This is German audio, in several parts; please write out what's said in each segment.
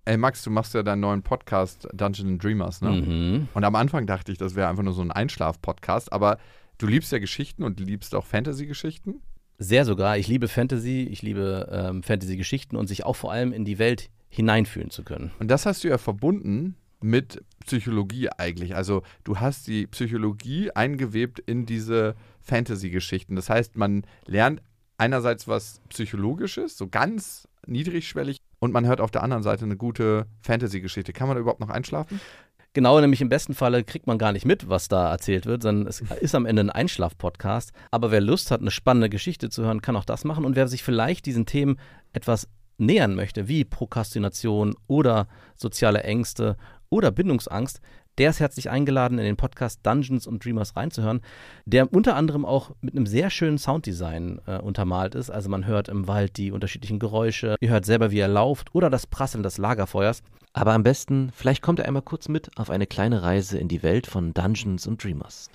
Ey Max, du machst ja deinen neuen Podcast Dungeons & Dreamers, ne? Mhm. Und am Anfang dachte ich, das wäre einfach nur so ein Einschlaf-Podcast, aber du liebst ja Geschichten und liebst auch Fantasy-Geschichten. Sehr sogar. Ich liebe Fantasy, ich liebe Fantasy-Geschichten und sich auch vor allem in die Welt hineinfühlen zu können. Und das hast du ja verbunden mit Psychologie eigentlich. Also du hast die Psychologie eingewebt in diese Fantasy-Geschichten. Das heißt, man lernt einerseits was Psychologisches, so ganz niedrigschwellig, und man hört auf der anderen Seite eine gute Fantasy-Geschichte. Kann man da überhaupt noch einschlafen? Genau, nämlich im besten Falle kriegt man gar nicht mit, was da erzählt wird, sondern es ist am Ende ein Einschlaf-Podcast. Aber wer Lust hat, eine spannende Geschichte zu hören, kann auch das machen. Und wer sich vielleicht diesen Themen etwas nähern möchte, wie Prokrastination oder soziale Ängste oder Bindungsangst, der ist herzlich eingeladen, in den Podcast Dungeons & Dreamers reinzuhören, der unter anderem auch mit einem sehr schönen Sounddesign untermalt ist. Also man hört im Wald die unterschiedlichen Geräusche, ihr hört selber, wie er lauft oder das Prasseln des Lagerfeuers. Aber am besten, vielleicht kommt er einmal kurz mit auf eine kleine Reise in die Welt von Dungeons & Dreamers.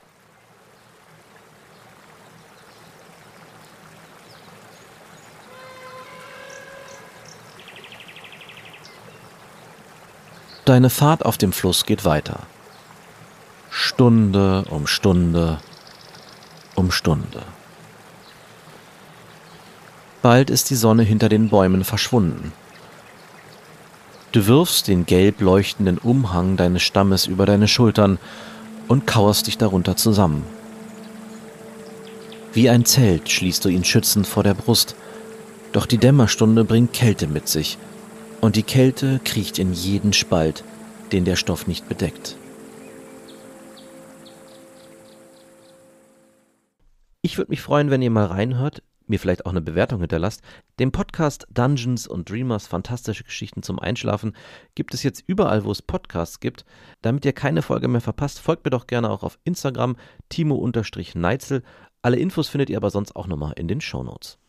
Deine Fahrt auf dem Fluss geht weiter. Stunde um Stunde um Stunde. Bald ist die Sonne hinter den Bäumen verschwunden. Du wirfst den gelb leuchtenden Umhang deines Stammes über deine Schultern und kauerst dich darunter zusammen. Wie ein Zelt schließt du ihn schützend vor der Brust, doch die Dämmerstunde bringt Kälte mit sich. Und die Kälte kriecht in jeden Spalt, den der Stoff nicht bedeckt. Ich würde mich freuen, wenn ihr mal reinhört, mir vielleicht auch eine Bewertung hinterlasst. Den Podcast Dungeons & Dreamers, fantastische Geschichten zum Einschlafen, gibt es jetzt überall, wo es Podcasts gibt. Damit ihr keine Folge mehr verpasst, folgt mir doch gerne auch auf Instagram, Timo_Neitzel. Alle Infos findet ihr aber sonst auch nochmal in den Shownotes.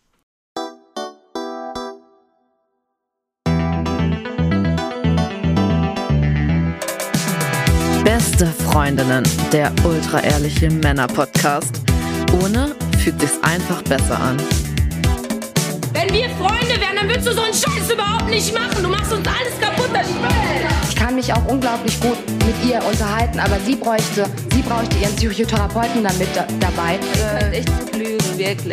Beste Freundinnen, der ultra-ehrliche Männer-Podcast. Ohne fühlt sich's einfach besser an. Wenn wir Freunde wären, dann würdest du so einen Scheiß überhaupt nicht machen. Du machst uns alles kaputt, das Spiel. Ich kann mich auch unglaublich gut mit ihr unterhalten, aber sie bräuchte ihren Psychotherapeuten damit dabei. Echt gut lügen, wirklich.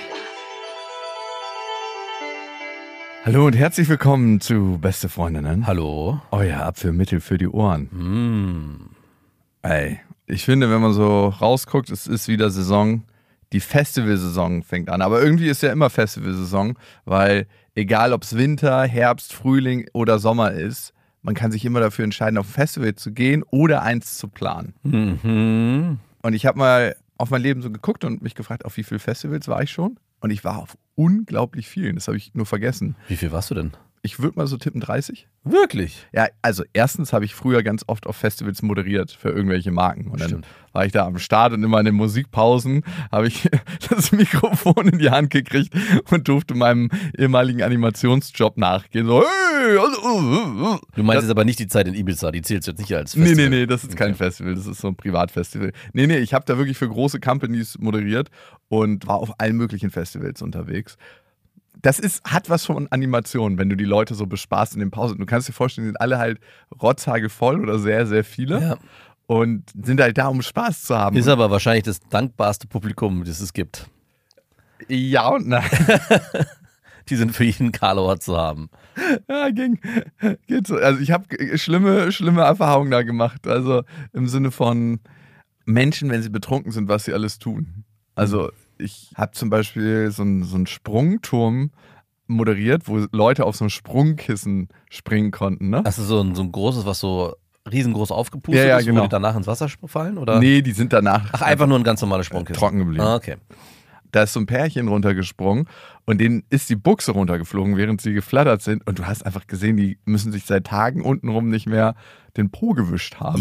Hallo und herzlich willkommen zu Beste Freundinnen. Hallo. Euer Abführmittel für die Ohren. Ey, ich finde, wenn man so rausguckt, es ist wieder Saison. Die Festivalsaison fängt an. Aber irgendwie ist ja immer Festivalsaison, weil egal ob es Winter, Herbst, Frühling oder Sommer ist, man kann sich immer dafür entscheiden, auf ein Festival zu gehen oder eins zu planen. Mhm. Und ich habe mal auf mein Leben so geguckt und mich gefragt, auf wie viele Festivals war ich schon? Und ich war auf unglaublich vielen. Das habe ich nur vergessen. Wie viel warst du denn? Ich würde mal so tippen 30. Wirklich? Ja, also erstens habe ich früher ganz oft auf Festivals moderiert für irgendwelche Marken. Und dann war ich da am Start und immer in den Musikpausen habe ich das Mikrofon in die Hand gekriegt und durfte meinem ehemaligen Animationsjob nachgehen. So, hey! Du meinst jetzt aber nicht die Zeit in Ibiza, die zählt jetzt nicht als Festival. Nee, das ist kein Festival, das ist so ein Privatfestival. Nee, ich habe da wirklich für große Companies moderiert und war auf allen möglichen Festivals unterwegs. Das hat was von Animation, wenn du die Leute so bespaßt in den Pausen. Du kannst dir vorstellen, die sind alle halt rotzhagelvoll oder sehr, sehr viele. Ja. Und sind halt da, um Spaß zu haben. Ist aber wahrscheinlich das dankbarste Publikum, das es gibt. Ja und nein. Die sind für jeden Karlauer zu haben. Ja, geht so. Also ich habe schlimme Erfahrungen da gemacht. Also im Sinne von Menschen, wenn sie betrunken sind, was sie alles tun. Also ich habe zum Beispiel so einen Sprungturm moderiert, wo Leute auf so ein Sprungkissen springen konnten. Ne? Hast du so ein großes, was so riesengroß aufgepustet ja, ist, genau. wo die danach ins Wasser fallen? Oder? Nee, die sind danach Einfach nur ein ganz normales Sprungkissen. trocken geblieben. Ah, okay. Da ist so ein Pärchen runtergesprungen und denen ist die Buchse runtergeflogen, während sie geflattert sind. Und du hast einfach gesehen, die müssen sich seit Tagen untenrum nicht mehr den Po gewischt haben.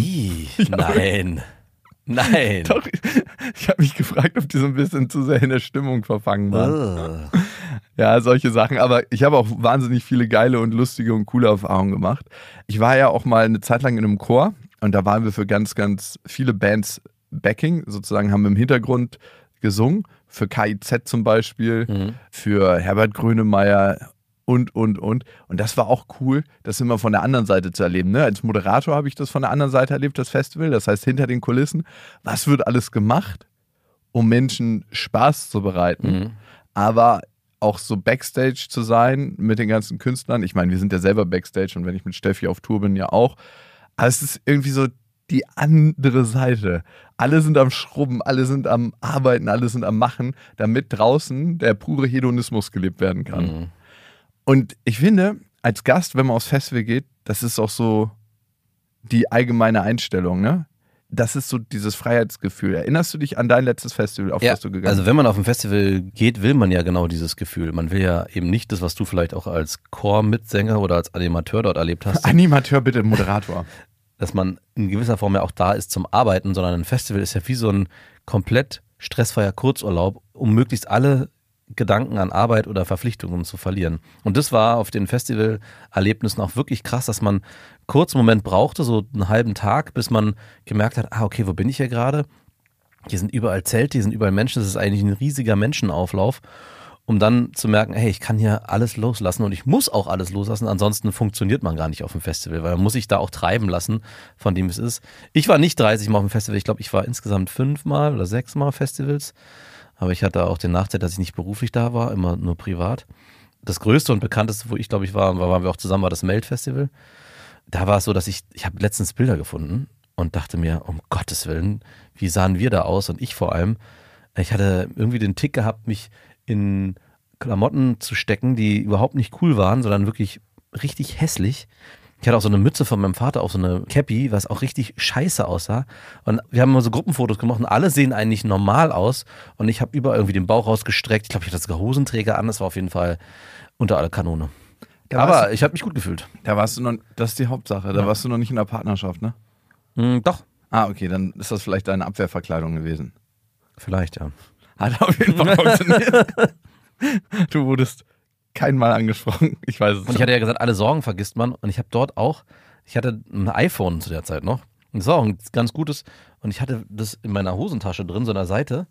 Nein. Doch, ich habe mich gefragt, ob die so ein bisschen zu sehr in der Stimmung verfangen waren. Ja, solche Sachen. Aber ich habe auch wahnsinnig viele geile und lustige und coole Erfahrungen gemacht. Ich war ja auch mal eine Zeit lang in einem Chor und da waren wir für ganz, ganz viele Bands Backing. Sozusagen haben wir im Hintergrund gesungen. Für KIZ zum Beispiel, für Herbert Grönemeyer Und das war auch cool, das immer von der anderen Seite zu erleben. Ne? Als Moderator habe ich das von der anderen Seite erlebt, das Festival. Das heißt, hinter den Kulissen, was wird alles gemacht, um Menschen Spaß zu bereiten. Aber auch so Backstage zu sein mit den ganzen Künstlern. Ich meine, wir sind ja selber Backstage und wenn ich mit Steffi auf Tour bin, ja auch. Aber es ist irgendwie so die andere Seite. Alle sind am Schrubben, alle sind am Arbeiten, alle sind am Machen, damit draußen der pure Hedonismus gelebt werden kann. Und ich finde, als Gast, wenn man aufs Festival geht, das ist auch so die allgemeine Einstellung, ne? Das ist so dieses Freiheitsgefühl. Erinnerst du dich an dein letztes Festival, auf das du gegangen bist? Also wenn man auf ein Festival geht, will man ja genau dieses Gefühl. Man will ja eben nicht das, was du vielleicht auch als Chor-Mitsänger oder als Animateur dort erlebt hast. Animateur, bitte, Moderator. Dass man in gewisser Form ja auch da ist zum Arbeiten, sondern ein Festival ist ja wie so ein komplett stressfreier Kurzurlaub, um möglichst alle Gedanken an Arbeit oder Verpflichtungen zu verlieren. Und das war auf den Festivalerlebnissen auch wirklich krass, dass man kurz einen Moment brauchte, so einen halben Tag, bis man gemerkt hat, okay, wo bin ich hier gerade? Hier sind überall Zelte, hier sind überall Menschen, das ist eigentlich ein riesiger Menschenauflauf, um dann zu merken, hey, ich kann hier alles loslassen und ich muss auch alles loslassen, ansonsten funktioniert man gar nicht auf dem Festival, weil man muss sich da auch treiben lassen, von dem es ist. Ich war nicht 30 Mal auf dem Festival, ich glaube, ich war insgesamt 5 Mal oder 6 Mal Festivals. Aber ich hatte auch den Nachteil, dass ich nicht beruflich da war, immer nur privat. Das größte und bekannteste, wo ich glaube ich waren wir auch zusammen, war das Melt-Festival. Da war es so, dass ich habe letztens Bilder gefunden und dachte mir, um Gottes Willen, wie sahen wir da aus? Und ich vor allem, ich hatte irgendwie den Tick gehabt, mich in Klamotten zu stecken, die überhaupt nicht cool waren, sondern wirklich richtig hässlich. Ich hatte auch so eine Mütze von meinem Vater, auch so eine Cappy, was auch richtig scheiße aussah. Und wir haben immer so Gruppenfotos gemacht und alle sehen eigentlich normal aus. Und ich habe überall irgendwie den Bauch rausgestreckt. Ich glaube, ich hatte sogar Hosenträger an. Das war auf jeden Fall unter aller Kanone. Aber ich habe mich gut gefühlt. Da warst du noch, das ist die Hauptsache, da warst du noch nicht in der Partnerschaft, ne? Doch. Ah, okay, dann ist das vielleicht deine Abwehrverkleidung gewesen. Vielleicht, ja. Hat auf jeden Fall funktioniert. Du wurdest kein Mal angesprochen. Ich weiß es Und ich hatte ja gesagt, alle Sorgen vergisst man. Und ich habe dort auch, ich hatte ein iPhone zu der Zeit noch. Und das war auch ein ganz gutes. Und ich hatte das in meiner Hosentasche drin, so an der Seite.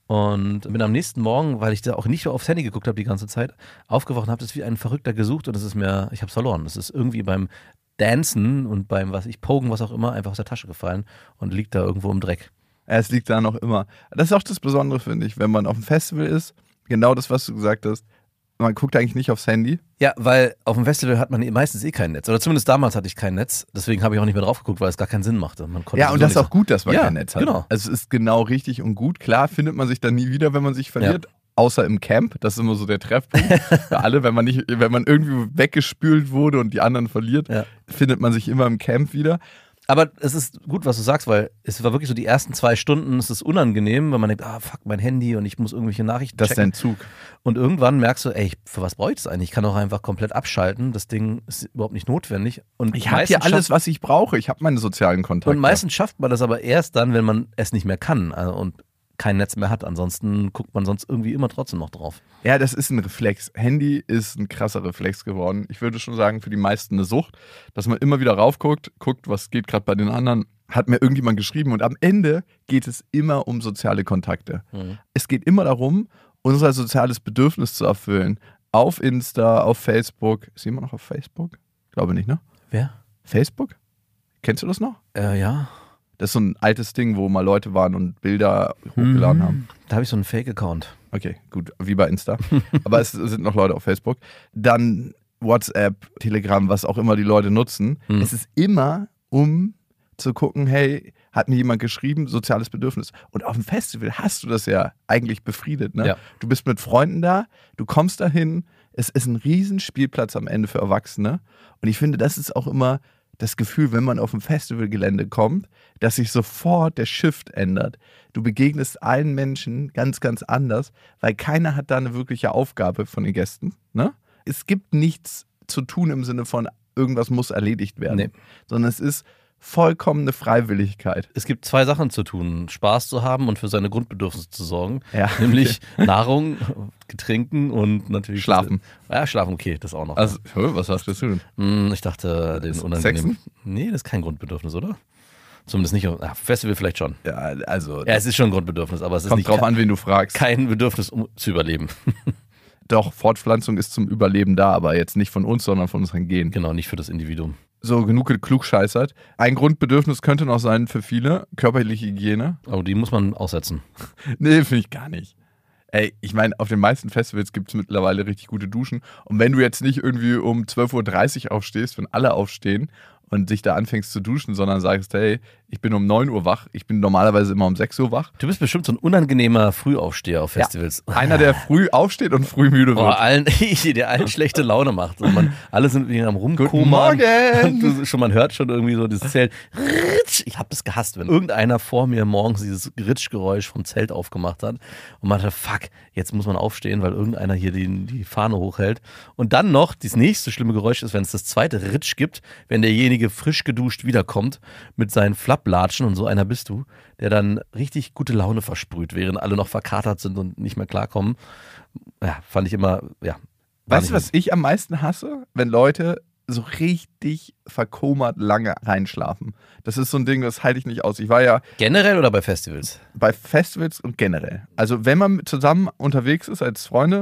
Und bin am nächsten Morgen, weil ich da auch nicht aufs Handy geguckt habe die ganze Zeit, aufgewacht und habe das wie ein Verrückter gesucht. Und es ist mir, ich habe es verloren. Das ist irgendwie beim Dancen und beim, Pogen, was auch immer, einfach aus der Tasche gefallen und liegt da irgendwo im Dreck. Es liegt da noch immer. Das ist auch das Besondere, finde ich, wenn man auf dem Festival ist. Genau das, was du gesagt hast. Man guckt eigentlich nicht aufs Handy. Ja, weil auf dem Festival hat man meistens kein Netz. Oder zumindest damals hatte ich kein Netz. Deswegen habe ich auch nicht mehr drauf geguckt, weil es gar keinen Sinn machte. Man konnte ja, und das ist auch gut, dass man kein Netz hat. Genau. Also es ist genau richtig und gut. Klar findet man sich dann nie wieder, wenn man sich verliert. Ja. Außer im Camp. Das ist immer so der Treffpunkt. Für alle, wenn man irgendwie weggespült wurde und die anderen verliert, findet man sich immer im Camp wieder. Aber es ist gut, was du sagst, weil es war wirklich so die ersten 2 Stunden, es ist unangenehm, wenn man denkt, fuck, mein Handy und ich muss irgendwelche Nachrichten checken. Das ist dein Zug. Und irgendwann merkst du, ey, für was brauche ich das eigentlich? Ich kann doch einfach komplett abschalten, das Ding ist überhaupt nicht notwendig. Und ich habe hier alles, was ich brauche, ich habe meine sozialen Kontakte. Und meistens schafft man das aber erst dann, wenn man es nicht mehr kann und kein Netz mehr hat. Ansonsten guckt man sonst irgendwie immer trotzdem noch drauf. Ja, das ist ein Reflex. Handy ist ein krasser Reflex geworden. Ich würde schon sagen, für die meisten eine Sucht, dass man immer wieder raufguckt, guckt, was geht gerade bei den anderen. Hat mir irgendjemand geschrieben und am Ende geht es immer um soziale Kontakte. Es geht immer darum, unser soziales Bedürfnis zu erfüllen. Auf Insta, auf Facebook. Ist jemand noch auf Facebook? Glaube nicht, ne? Wer? Facebook? Kennst du das noch? Ja. Das ist so ein altes Ding, wo mal Leute waren und Bilder hochgeladen haben. Da habe ich so einen Fake-Account. Okay, gut, wie bei Insta. Aber es sind noch Leute auf Facebook. Dann WhatsApp, Telegram, was auch immer die Leute nutzen. Es ist immer, um zu gucken, hey, hat mir jemand geschrieben, soziales Bedürfnis. Und auf dem Festival hast du das ja eigentlich befriedet. Ne? Ja. Du bist mit Freunden da, du kommst dahin. Es ist ein Riesenspielplatz am Ende für Erwachsene. Und ich finde, das ist auch immer das Gefühl, wenn man auf ein Festivalgelände kommt, dass sich sofort der Shift ändert. Du begegnest allen Menschen ganz, ganz anders, weil keiner hat da eine wirkliche Aufgabe von den Gästen. Ne? Es gibt nichts zu tun im Sinne von, irgendwas muss erledigt werden, sondern es ist vollkommene Freiwilligkeit. Es gibt 2 Sachen zu tun, Spaß zu haben und für seine Grundbedürfnisse zu sorgen, ja. Nämlich Nahrung, Getränken und natürlich Schlafen. Ja, schlafen, okay, das auch noch. Also, was hast du zu tun? Ich dachte, den unangenehmen. Sexen? Nee, das ist kein Grundbedürfnis, oder? Zumindest nicht, Festival vielleicht schon. Ja, also. Ja, es ist schon ein Grundbedürfnis, aber es ist kommt nicht drauf an, wen du fragst. Kein Bedürfnis, um zu überleben. Doch, Fortpflanzung ist zum Überleben da, aber jetzt nicht von uns, sondern von unseren Genen. Genau, nicht für das Individuum. So, genug geklugscheißert. Ein Grundbedürfnis könnte noch sein für viele, körperliche Hygiene. Aber die muss man aussetzen. Nee, finde ich gar nicht. Ey, ich meine, auf den meisten Festivals gibt es mittlerweile richtig gute Duschen. Und wenn du jetzt nicht irgendwie um 12.30 Uhr aufstehst, wenn alle aufstehen und dich da anfängst zu duschen, sondern sagst, hey, ich bin um 9 Uhr wach, ich bin normalerweise immer um 6 Uhr wach. Du bist bestimmt so ein unangenehmer Frühaufsteher auf Festivals. Ja, einer, der früh aufsteht und früh müde wird. Der allen schlechte Laune macht. Und alle sind am Rumkommen. Guten Morgen! Man hört schon irgendwie so dieses Zelt. Ich habe es gehasst, wenn irgendeiner vor mir morgens dieses Ritschgeräusch vom Zelt aufgemacht hat und man dachte, fuck, jetzt muss man aufstehen, weil irgendeiner hier die Fahne hochhält. Und dann noch, das nächste schlimme Geräusch ist, wenn es das zweite Ritsch gibt, wenn derjenige frisch geduscht wiederkommt mit seinen Flapplatschen, und so einer bist du, der dann richtig gute Laune versprüht, während alle noch verkatert sind und nicht mehr klarkommen. Ja, fand ich immer, ja. Weißt du, was ich am meisten hasse? Wenn Leute so richtig verkommert lange reinschlafen. Das ist so ein Ding, das halte ich nicht aus. Ich war ja... Generell oder bei Festivals? Bei Festivals und generell. Also wenn man zusammen unterwegs ist als Freunde,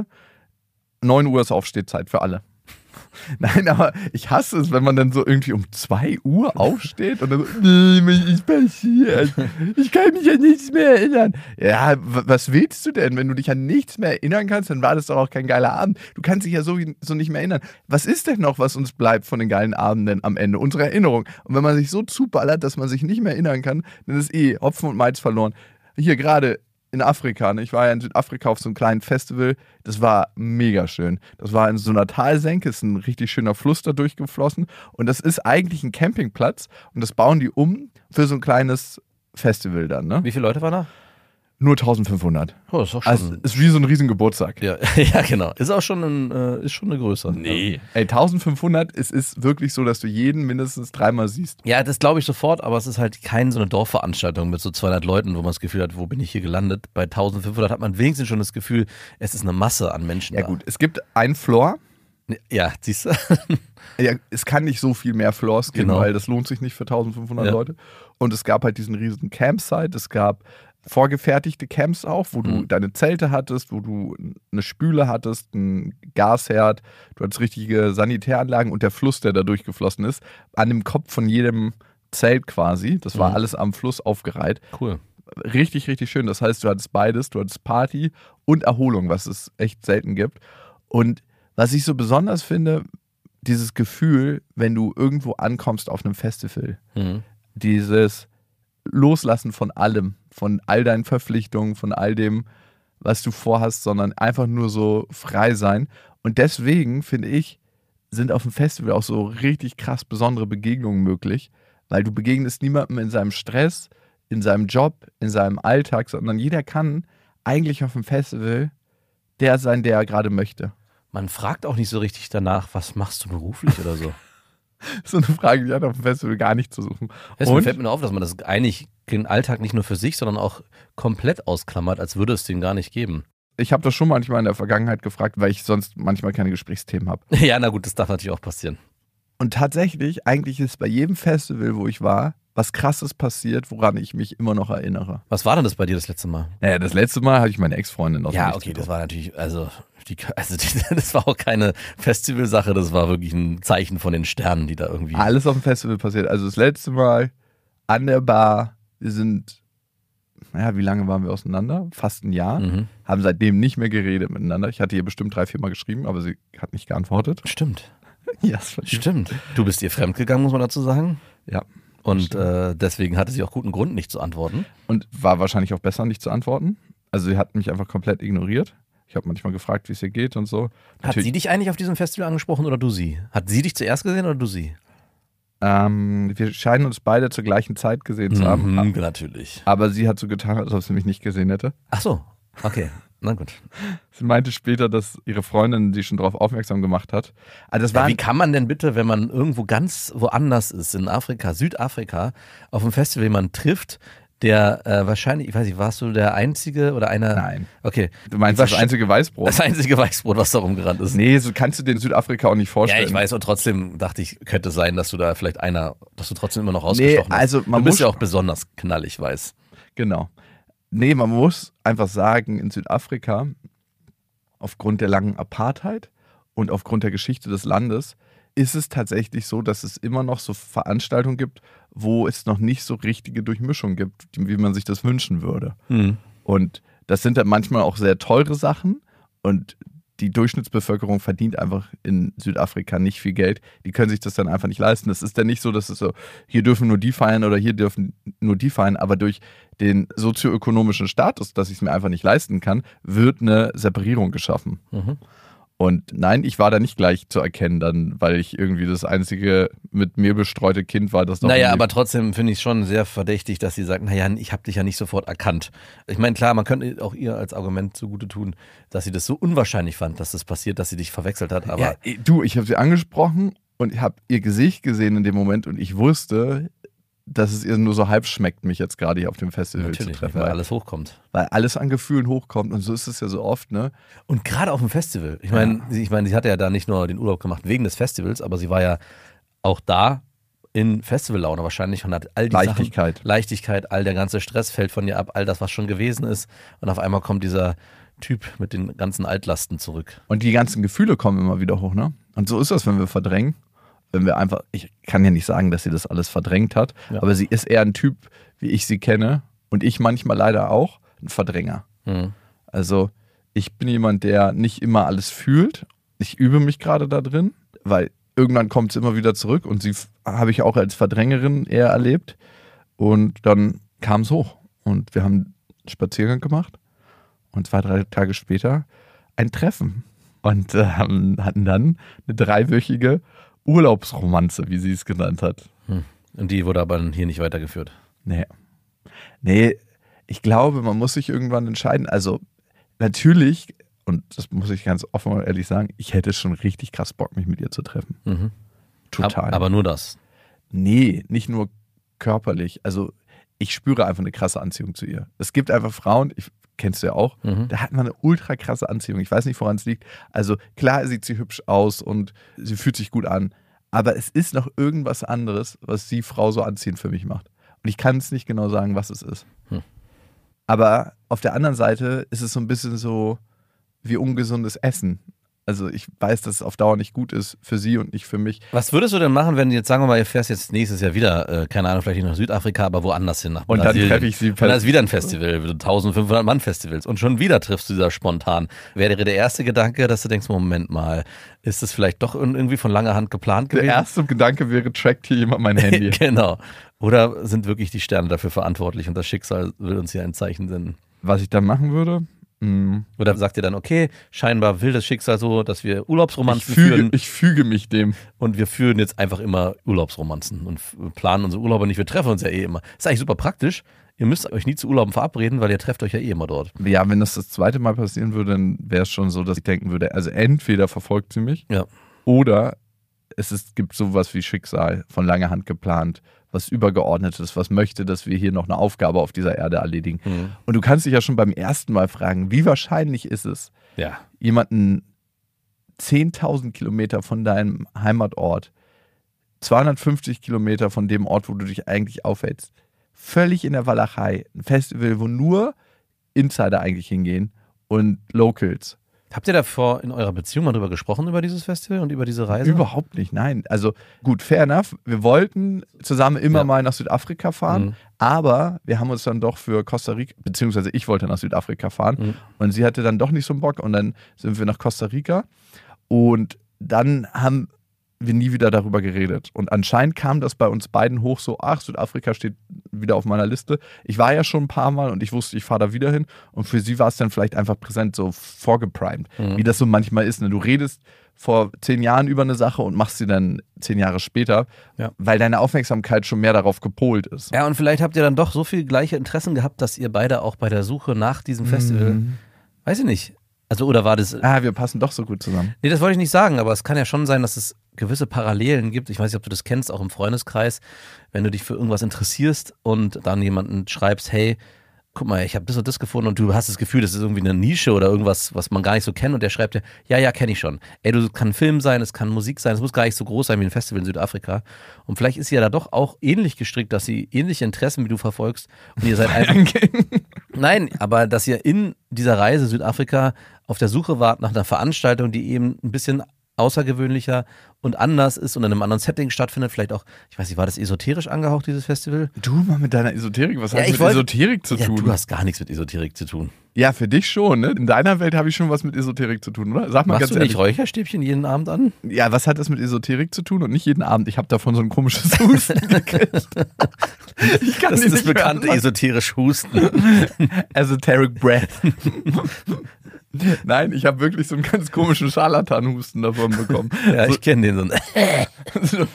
9 Uhr ist Aufstehzeit für alle. Nein, aber ich hasse es, wenn man dann so irgendwie um 2 Uhr aufsteht und dann so, nee, was ist passiert? Ich kann mich an nichts mehr erinnern. Ja, was willst du denn? Wenn du dich an nichts mehr erinnern kannst, dann war das doch auch kein geiler Abend. Du kannst dich ja so nicht mehr erinnern. Was ist denn noch, was uns bleibt von den geilen Abenden am Ende? Unsere Erinnerung. Und wenn man sich so zuballert, dass man sich nicht mehr erinnern kann, dann ist Hopfen und Malz verloren. Hier gerade in Afrika, ne? Ich war ja in Südafrika auf so einem kleinen Festival, das war mega schön. Das war in so einer Talsenke, ist ein richtig schöner Fluss da durchgeflossen und das ist eigentlich ein Campingplatz und das bauen die um für so ein kleines Festival dann. Ne? Wie viele Leute waren da? Nur 1500. Oh, das ist auch schon. Also ist wie so ein riesen Geburtstag. Ja, genau. Ist auch schon eine Größe. Nee. Ey, 1500, es ist wirklich so, dass du jeden mindestens 3-mal siehst. Ja, das glaube ich sofort, aber es ist halt keine so eine Dorfveranstaltung mit so 200 Leuten, wo man das Gefühl hat, wo bin ich hier gelandet? Bei 1500 hat man wenigstens schon das Gefühl, es ist eine Masse an Menschen da. Ja gut, es gibt einen Floor. Ja, siehst du? Ja, es kann nicht so viel mehr Floors geben, Genau. weil das lohnt sich nicht für 1500 Ja. Leute. Und es gab halt diesen riesen Campsite, es gab vorgefertigte Camps auch, wo du deine Zelte hattest, wo du eine Spüle hattest, einen Gasherd, du hattest richtige Sanitäranlagen und der Fluss, der da durchgeflossen ist, an dem Kopf von jedem Zelt quasi. Das war alles am Fluss aufgereiht. Cool. Richtig, richtig schön. Das heißt, du hattest beides, du hattest Party und Erholung, was es echt selten gibt. Und was ich so besonders finde, dieses Gefühl, wenn du irgendwo ankommst auf einem Festival, dieses Loslassen von allem, von all deinen Verpflichtungen, von all dem, was du vorhast, sondern einfach nur so frei sein. Und deswegen, finde ich, sind auf dem Festival auch so richtig krass besondere Begegnungen möglich, weil du begegnest niemandem in seinem Stress, in seinem Job, in seinem Alltag, sondern jeder kann eigentlich auf dem Festival der sein, der er gerade möchte. Man fragt auch nicht so richtig danach, was machst du beruflich oder so. So eine Frage, die hat auf dem Festival gar nicht zu suchen. Mir Und fällt mir nur auf, dass man das eigentlich den Alltag nicht nur für sich, sondern auch komplett ausklammert, als würde es den gar nicht geben. ich habe das schon manchmal in der Vergangenheit gefragt, weil ich sonst manchmal keine Gesprächsthemen habe. Ja, na gut, das darf natürlich auch passieren. Und tatsächlich, eigentlich ist bei jedem Festival, wo ich war, was Krasses passiert, woran ich mich immer noch erinnere. Was war denn das bei dir das letzte Mal? Naja, das letzte Mal hatte ich meine Ex-Freundin aus dem Ja, Nichts okay, das getroffen. war natürlich, das war auch keine Festivalsache, das war wirklich ein Zeichen von den Sternen, die da irgendwie... Alles auf dem Festival passiert. Also das letzte Mal an der Bar, wir sind, naja, wie lange waren wir auseinander? Fast ein Jahr. Haben seitdem nicht mehr geredet miteinander. Ich hatte ihr bestimmt 3-4 Mal geschrieben, aber sie hat nicht geantwortet. Stimmt, Ja, das war stimmt. Du bist ihr fremdgegangen, muss man dazu sagen. Ja. Und deswegen hatte sie auch guten Grund, nicht zu antworten. Und war wahrscheinlich auch besser, nicht zu antworten. Also sie hat mich einfach komplett ignoriert. Ich habe manchmal gefragt, wie es ihr geht und so. Hat sie dich eigentlich auf diesem Festival angesprochen oder du sie? Hat sie dich zuerst gesehen oder du sie? Wir scheinen uns beide zur gleichen Zeit gesehen zu haben. Natürlich. Aber sie hat so getan, als ob sie mich nicht gesehen hätte. Ach so, okay. Na gut. Sie meinte später, dass ihre Freundin sie schon darauf aufmerksam gemacht hat. Also das war Wie kann man denn bitte, wenn man irgendwo ganz woanders ist, in Afrika, Südafrika, auf einem Festival jemanden trifft, der wahrscheinlich, ich weiß nicht, warst du der Einzige oder einer? Nein. Okay. Du meinst das einzige Weißbrot? Das einzige Weißbrot, was da rumgerannt ist. Nee, so kannst du dir in Südafrika auch nicht Ja, vorstellen. ich weiß, und trotzdem dachte ich, könnte sein, dass du da vielleicht dass du trotzdem immer noch rausgestochen hast. also man du bist muss- ja auch besonders knallig weiß. Genau. Nee, man muss einfach sagen, in Südafrika aufgrund der langen Apartheid und aufgrund der Geschichte des Landes ist es tatsächlich so, dass es immer noch so Veranstaltungen gibt, wo es noch nicht so richtige Durchmischung gibt, wie man sich das wünschen würde. Und das sind dann manchmal auch sehr teure Sachen und die Durchschnittsbevölkerung verdient einfach in Südafrika nicht viel Geld. Die können sich das dann einfach nicht leisten. Es ist dann nicht so, dass es so, hier dürfen nur die feiern oder hier dürfen nur die feiern, aber durch den sozioökonomischen Status, dass ich es mir einfach nicht leisten kann, wird eine Separierung geschaffen. Und nein, ich war da nicht gleich zu erkennen dann, weil ich irgendwie das einzige mit mir bestreute Kind war, das noch... Naja, aber trotzdem finde ich schon sehr verdächtig, dass sie sagt, naja, ich habe dich ja nicht sofort erkannt. Ich meine, klar, man könnte auch ihr als Argument zugute tun, dass sie das so unwahrscheinlich fand, dass das passiert, dass sie dich verwechselt hat. Aber ja, du, ich habe sie angesprochen und ich habe ihr Gesicht gesehen in dem Moment und ich wusste, dass es ihr nur so halb schmeckt, mich jetzt gerade hier auf dem Festival zu treffen. Weil alles hochkommt. Weil alles an Gefühlen hochkommt und so ist es ja so oft, ne? Und gerade auf dem Festival. Ich meine, sie hatte ja da nicht nur den Urlaub gemacht wegen des Festivals, aber sie war ja auch da in Festivallaune wahrscheinlich und hat all die Leichtigkeit, all der ganze Stress fällt von ihr ab, all das, was schon gewesen ist. Und auf einmal kommt dieser Typ mit den ganzen Altlasten zurück. Und die ganzen Gefühle kommen immer wieder hoch, ne? Und so ist das, wenn wir verdrängen. Wenn wir einfach, ich kann ja nicht sagen, dass sie das alles verdrängt hat, aber sie ist eher ein Typ, wie ich sie kenne und ich manchmal leider auch, ein Verdränger. Also ich bin jemand, der nicht immer alles fühlt. Ich übe mich gerade da drin, weil irgendwann kommt es immer wieder zurück und sie habe ich auch als Verdrängerin eher erlebt und dann kam es hoch und wir haben einen Spaziergang gemacht und 2-3 Tage später ein Treffen und hatten dann eine 3-wöchige Urlaubsromanze, wie sie es genannt hat. Und die wurde aber hier nicht weitergeführt. Nee, ich glaube, man muss sich irgendwann entscheiden. Also natürlich, und das muss ich ganz offen und ehrlich sagen, ich hätte schon richtig krass Bock, mich mit ihr zu treffen. Total. Aber nur das? Nee, nicht nur körperlich. Also ich spüre einfach eine krasse Anziehung zu ihr. Es gibt einfach Frauen, kennst du ja auch, da hat man eine ultra krasse Anziehung. Ich weiß nicht, woran es liegt. Also klar sieht sie hübsch aus und sie fühlt sich gut an, aber es ist noch irgendwas anderes, was die Frau so anziehend für mich macht. Und ich kann es nicht genau sagen, was es ist. Aber auf der anderen Seite ist es so ein bisschen so wie ungesundes Essen. Also ich weiß, dass es auf Dauer nicht gut ist für sie und nicht für mich. Was würdest du denn machen, wenn jetzt, sagen wir mal, ihr fährst jetzt nächstes Jahr wieder, keine Ahnung, vielleicht nicht nach Südafrika, aber woanders hin, nach Brasilien. Und dann treffe ich sie. Und dann ist wieder ein Festival, 1500 Mann Festivals und schon wieder triffst du sie da spontan. Wäre der erste Gedanke, dass du denkst, Moment mal, ist das vielleicht doch irgendwie von langer Hand geplant gewesen? Der erste Gedanke wäre, trackt hier jemand mein Handy. Genau. Oder sind wirklich die Sterne dafür verantwortlich und das Schicksal will uns ja ein Zeichen senden? Was ich dann machen würde? Oder sagt ihr dann, okay, scheinbar will das Schicksal so, dass wir Urlaubsromanzen führen. Ich füge mich dem. Und wir führen jetzt einfach immer Urlaubsromanzen und planen unsere Urlaube nicht. Wir treffen uns ja eh immer. Das ist eigentlich super praktisch. Ihr müsst euch nie zu Urlauben verabreden, weil ihr trefft euch ja eh immer dort. Ja, wenn das zweite Mal passieren würde, dann wäre es schon so, dass ich denken würde, also entweder verfolgt sie mich oder gibt sowas wie Schicksal von langer Hand geplant, was Übergeordnetes, was möchte, dass wir hier noch eine Aufgabe auf dieser Erde erledigen. Und du kannst dich ja schon beim ersten Mal fragen, wie wahrscheinlich ist es, jemanden 10.000 Kilometer von deinem Heimatort, 250 Kilometer von dem Ort, wo du dich eigentlich aufhältst, völlig in der Walachei, ein Festival, wo nur Insider eigentlich hingehen und Locals. Habt ihr davor in eurer Beziehung mal drüber gesprochen, über dieses Festival und über diese Reise? Überhaupt nicht, nein. Also gut, fair enough. Wir wollten zusammen immer mal nach Südafrika fahren, aber wir haben uns dann doch für Costa Rica, beziehungsweise ich wollte nach Südafrika fahren und sie hatte dann doch nicht so einen Bock und dann sind wir nach Costa Rica und dann haben wir nie wieder darüber geredet. Und anscheinend kam das bei uns beiden hoch so, ach, Südafrika steht wieder auf meiner Liste. Ich war ja schon ein paar Mal und ich wusste, ich fahre da wieder hin. Und für sie war es dann vielleicht einfach präsent, so vorgeprimed, wie das so manchmal ist. Ne? Du redest vor 10 Jahren über eine Sache und machst sie dann 10 Jahre später, weil deine Aufmerksamkeit schon mehr darauf gepolt ist. Ja, und vielleicht habt ihr dann doch so viel gleiche Interessen gehabt, dass ihr beide auch bei der Suche nach diesem Festival, weiß ich nicht, also oder war das... wir passen doch so gut zusammen. Nee, das wollte ich nicht sagen, aber es kann ja schon sein, dass es gewisse Parallelen gibt. Ich weiß nicht, ob du das kennst, auch im Freundeskreis, wenn du dich für irgendwas interessierst und dann jemanden schreibst, hey, guck mal, ich habe das und das gefunden und du hast das Gefühl, das ist irgendwie eine Nische oder irgendwas, was man gar nicht so kennt und der schreibt dir, ja, kenne ich schon. Ey, du, kann Film sein, es kann Musik sein, es muss gar nicht so groß sein wie ein Festival in Südafrika. Und vielleicht ist sie ja da doch auch ähnlich gestrickt, dass sie ähnliche Interessen wie du verfolgst und ihr seid einfach... Nein, aber dass ihr in dieser Reise Südafrika auf der Suche wart nach einer Veranstaltung, die eben ein bisschen außergewöhnlicher und anders ist und in einem anderen Setting stattfindet. Vielleicht auch, ich weiß nicht, war das esoterisch angehaucht, dieses Festival? Du mal mit deiner Esoterik, was hat mit Esoterik zu tun? Du hast gar nichts mit Esoterik zu tun. Ja, für dich schon, ne? In deiner Welt habe ich schon was mit Esoterik zu tun, oder? Sag mal Machst ganz du nicht ehrlich. Räucherstäbchen jeden Abend an? Ja, was hat das mit Esoterik zu tun? Und nicht jeden Abend. Ich habe davon so ein komisches Husten gekriegt. Ich kann Das ist das nicht mehr bekannte anfangen. esoterisch Husten. Esoteric Breath. Nein, ich habe wirklich so einen ganz komischen Scharlatanhusten davon bekommen. Ja, ich kenne den so.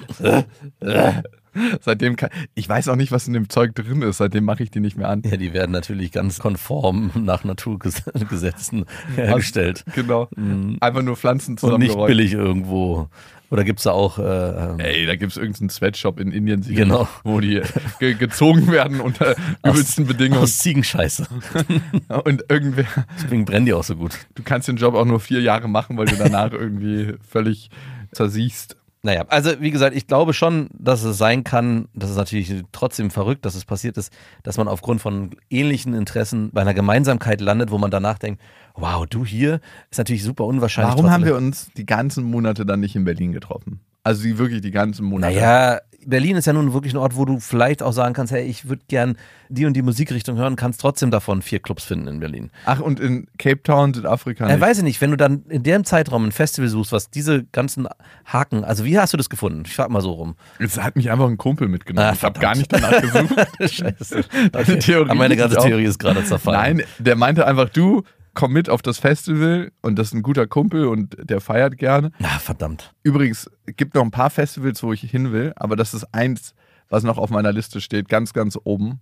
Seitdem ich weiß auch nicht, was in dem Zeug drin ist. Seitdem mache ich die nicht mehr an. Ja, die werden natürlich ganz konform nach Naturgesetzen hergestellt. Genau. Einfach nur Pflanzen Und nicht zusammengerollt. billig irgendwo. Oder gibt es da auch... Ey, da gibt es irgendeinen Sweatshop in Indien, Genau. wo die gezogen werden unter übelsten Bedingungen. aus Ziegenscheiße. Und irgendwer, Deswegen brennen die auch so gut. du kannst den Job auch nur 4 Jahre machen, weil du danach irgendwie völlig zersiehst. Naja, also wie gesagt, ich glaube schon, dass es sein kann, das ist natürlich trotzdem verrückt, dass es passiert ist, dass man aufgrund von ähnlichen Interessen bei einer Gemeinsamkeit landet, wo man danach denkt, wow, du hier, ist natürlich super unwahrscheinlich. Warum haben wir uns die ganzen Monate dann nicht in Berlin getroffen? Also wirklich die ganzen Monate. Naja, Berlin ist ja nun wirklich ein Ort, wo du vielleicht auch sagen kannst, hey, ich würde gern die und die Musikrichtung hören, kannst trotzdem davon 4 Clubs finden in Berlin. Ach, und in Cape Town, Südafrika nicht? Weiß ich nicht, wenn du dann in dem Zeitraum ein Festival suchst, was diese ganzen Haken, also wie hast du das gefunden? Ich frag mal so rum. Es hat mich einfach ein Kumpel mitgenommen. Ah, ich habe verdammt. gar nicht danach gesucht. Scheiße. Deine Theorie Aber meine ganze ist auch- Theorie ist gerade zerfallen. Nein, der meinte einfach, du, komm mit auf das Festival und das ist ein guter Kumpel und der feiert gerne. Ah, verdammt. Übrigens, gibt noch ein paar Festivals, wo ich hin will, aber das ist eins, was noch auf meiner Liste steht, ganz, ganz oben.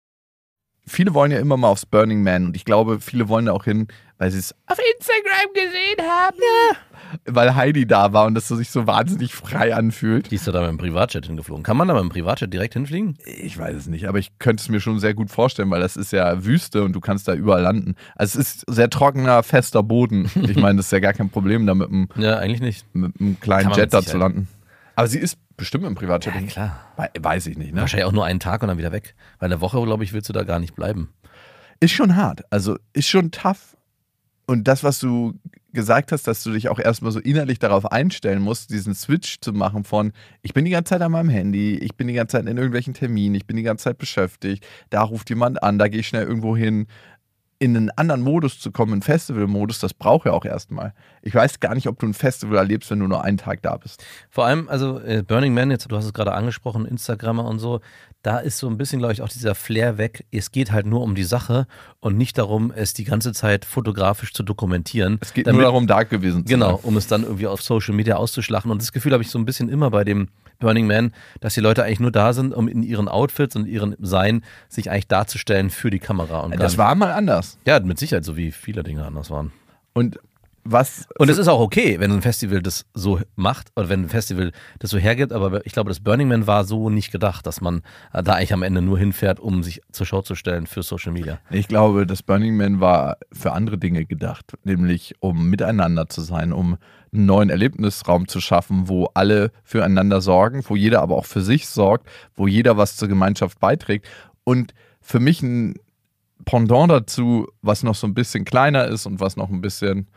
Viele wollen ja immer mal aufs Burning Man und ich glaube, viele wollen da auch hin, weil sie es auf Instagram gesehen haben. Ja. Weil Heidi da war und das sich so wahnsinnig frei anfühlt. Die ist da mit dem Privatjet hingeflogen. Kann man da mit dem Privatjet direkt hinfliegen? Ich weiß es nicht, aber ich könnte es mir schon sehr gut vorstellen, weil das ist ja Wüste und du kannst da überall landen. Also es ist sehr trockener, fester Boden. Ich meine, das ist ja gar kein Problem, da mit einem Ja, eigentlich nicht. kleinen Kann man Jet mit da Sicherheit. zu landen. Aber sie ist bestimmt im Privatjet. Ja, klar. Weiß ich nicht, ne? Wahrscheinlich auch nur einen Tag und dann wieder weg. Weil eine Woche, glaube ich, willst du da gar nicht bleiben. Ist schon hart. Also ist schon tough. Und das, was du gesagt hast, dass du dich auch erstmal so innerlich darauf einstellen musst, diesen Switch zu machen von, ich bin die ganze Zeit an meinem Handy, ich bin die ganze Zeit in irgendwelchen Terminen, ich bin die ganze Zeit beschäftigt, da ruft jemand an, da gehe ich schnell irgendwo hin. In einen anderen Modus zu kommen, einen Festival-Modus, das braucht ja auch erstmal. Ich weiß gar nicht, ob du ein Festival erlebst, wenn du nur einen Tag da bist. Vor allem, also Burning Man, jetzt, du hast es gerade angesprochen, Instagrammer und so, da ist so ein bisschen, glaube ich, auch dieser Flair weg. Es geht halt nur um die Sache und nicht darum, es die ganze Zeit fotografisch zu dokumentieren. Es geht nur darum, da gewesen zu Genau, sein. um es dann irgendwie auf Social Media auszuschlachten. Und das Gefühl habe ich so ein bisschen immer bei dem Burning Man, dass die Leute eigentlich nur da sind, um in ihren Outfits und ihrem Sein sich eigentlich darzustellen für die Kamera. Und Das war mal anders. ja, mit Sicherheit, so wie viele Dinge anders waren. Und was... Und es ist auch okay, wenn ein Festival das so macht oder wenn ein Festival das so hergibt, aber ich glaube, das Burning Man war so nicht gedacht, dass man da eigentlich am Ende nur hinfährt, um sich zur Show zu stellen für Social Media. Ich glaube, das Burning Man war für andere Dinge gedacht, nämlich um miteinander zu sein, um einen neuen Erlebnisraum zu schaffen, wo alle füreinander sorgen, wo jeder aber auch für sich sorgt, wo jeder was zur Gemeinschaft beiträgt. Und für mich ein Pendant dazu, was noch so ein bisschen kleiner ist und was noch ein bisschen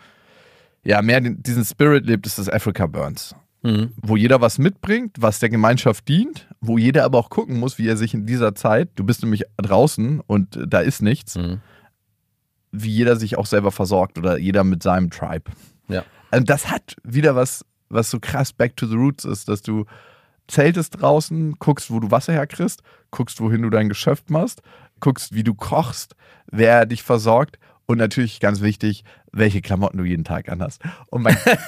mehr diesen Spirit lebt, ist das Africa Burns. Mhm. Wo jeder was mitbringt, was der Gemeinschaft dient, wo jeder aber auch gucken muss, wie er sich in dieser Zeit, du bist nämlich draußen und da ist nichts, wie jeder sich auch selber versorgt oder jeder mit seinem Tribe. Ja. Und das hat wieder was so krass back to the roots ist, dass du zeltest draußen, guckst, wo du Wasser herkriegst, guckst, wohin du dein Geschäft machst, guckst, wie du kochst, wer dich versorgt und natürlich ganz wichtig, welche Klamotten du jeden Tag anhast. Und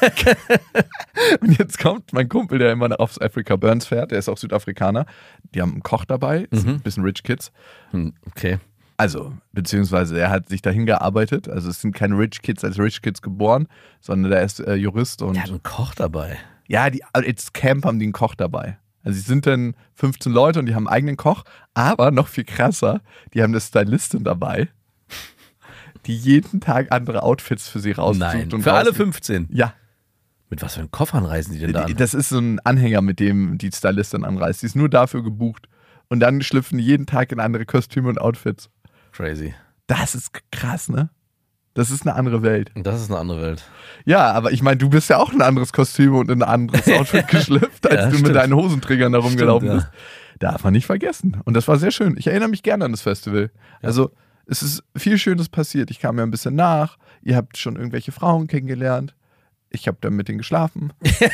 jetzt kommt mein Kumpel, der immer aufs Africa Burns fährt, der ist auch Südafrikaner, die haben einen Koch dabei, ist ein bisschen Rich Kids. Okay. Also, beziehungsweise er hat sich dahin gearbeitet. Also es sind keine Rich Kids als Rich Kids geboren, sondern der ist Jurist und Der hat einen Koch dabei. ja, als Camp haben die einen Koch dabei. Also sie sind dann 15 Leute und die haben einen eigenen Koch, aber noch viel krasser, die haben eine Stylistin dabei, die jeden Tag andere Outfits für sie raussucht. Nein, und für alle 15? Ja. Mit was für einen Koffern reisen die denn da an? Das ist so ein Anhänger, mit dem die Stylistin anreist. Die ist nur dafür gebucht. Und dann schlüpfen die jeden Tag in andere Kostüme und Outfits. Crazy. Das ist krass, ne? Das ist eine andere Welt. Das ist eine andere Welt. Ja, aber ich meine, du bist ja auch in ein anderes Kostüm und in ein anderes Outfit geschlüpft, als Ja, du stimmt. mit deinen Hosenträgern da rumgelaufen Stimmt, bist. Darf man nicht vergessen. Und das war sehr schön. Ich erinnere mich gerne an das Festival. Ja. Also, es ist viel Schönes passiert. Ich kam ja ein bisschen nach. Ihr habt schon irgendwelche Frauen kennengelernt. Ich habe dann mit denen geschlafen.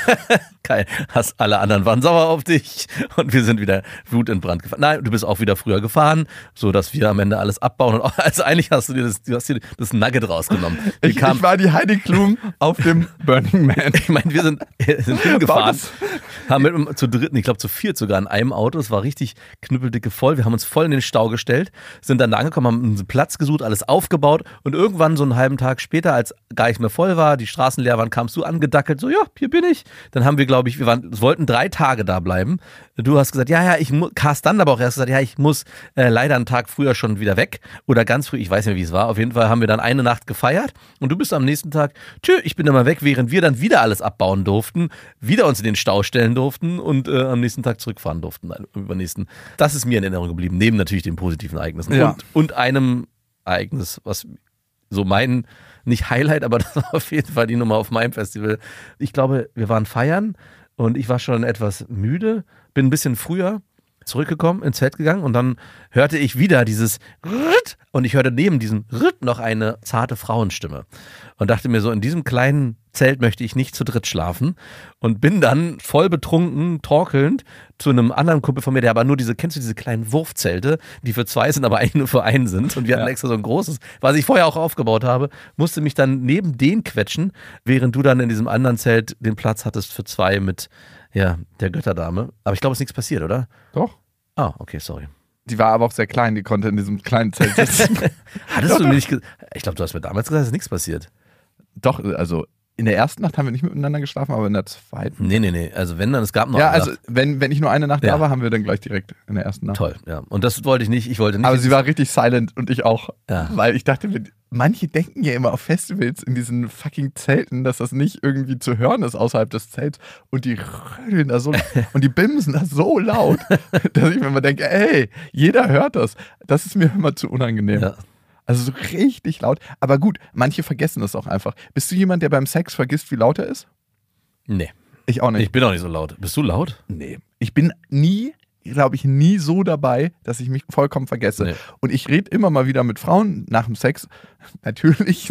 Geil. Alle anderen waren sauer auf dich und wir sind wieder Wut in Brand gefahren. Nein, du bist auch wieder früher gefahren, sodass wir am Ende alles abbauen. Und also eigentlich hast du dir das Nugget rausgenommen. Ich war die Heidi Klum auf dem Burning Man. Ich meine, wir sind hingefahren, haben zu dritten, ich glaube zu viert sogar in einem Auto. Es war richtig knüppeldicke voll. Wir haben uns voll in den Stau gestellt, sind dann da angekommen, haben einen Platz gesucht, alles aufgebaut und irgendwann so einen halben Tag später, als gar nicht mehr voll war, die Straßen leer waren, kamst du angedackelt, so ja, hier bin ich. Dann haben wir, glaube ich, wollten 3 Tage da bleiben. Du hast gesagt, ja, ich muss, Carsten dann aber auch erst gesagt, ja, ich muss leider einen Tag früher schon wieder weg oder ganz früh, ich weiß nicht mehr, wie es war. Auf jeden Fall haben wir dann eine Nacht gefeiert und du bist am nächsten Tag, ich bin immer weg, während wir dann wieder alles abbauen durften, wieder uns in den Stau stellen durften und am nächsten Tag zurückfahren durften. Übernächsten. Das ist mir in Erinnerung geblieben, neben natürlich den positiven Ereignissen. Ja. Und einem Ereignis, was so nicht Highlight, aber das war auf jeden Fall die Nummer auf meinem Festival. Ich glaube, wir waren feiern und ich war schon etwas müde, bin ein bisschen früher zurückgekommen, ins Zelt gegangen und dann hörte ich wieder dieses Ritt und ich hörte neben diesem Ritt noch eine zarte Frauenstimme und dachte mir so, in diesem kleinen Zelt möchte ich nicht zu dritt schlafen und bin dann voll betrunken, torkelnd zu einem anderen Kumpel von mir, der aber nur kennst du diese kleinen Wurfzelte, die für 2 sind, aber eigentlich nur für einen sind und wir hatten extra so ein großes, was ich vorher auch aufgebaut habe, musste mich dann neben den quetschen, während du dann in diesem anderen Zelt den Platz hattest für 2 mit der Götterdame. Aber ich glaube, es ist nichts passiert, oder? Doch. Ah, okay, sorry. Die war aber auch sehr klein, die konnte in diesem kleinen Zelt sitzen. Hattest du mir nicht ich glaube, du hast mir damals gesagt, es ist nichts passiert. Doch, also in der ersten Nacht haben wir nicht miteinander geschlafen, aber in der zweiten. Nee. Also wenn, dann es gab noch Ja, eine also Nacht. wenn ich nur eine Nacht da war, haben wir dann gleich direkt in der ersten Nacht. Toll, ja. Und das wollte ich nicht. Ich wollte nicht. Aber sie war richtig silent und ich auch. Ja. Weil ich dachte, manche denken ja immer auf Festivals in diesen fucking Zelten, dass das nicht irgendwie zu hören ist außerhalb des Zelts. Und die rödeln da so und die bimsen da so laut, dass ich mir immer denke, ey, jeder hört das. Das ist mir immer zu unangenehm. Ja. Also so richtig laut. Aber gut, manche vergessen das auch einfach. Bist du jemand, der beim Sex vergisst, wie laut er ist? Nee. Ich auch nicht. Ich bin auch nicht so laut. Bist du laut? Nee. Ich bin glaube ich, nie so dabei, dass ich mich vollkommen vergesse. Nee. Und ich rede immer mal wieder mit Frauen nach dem Sex. Natürlich.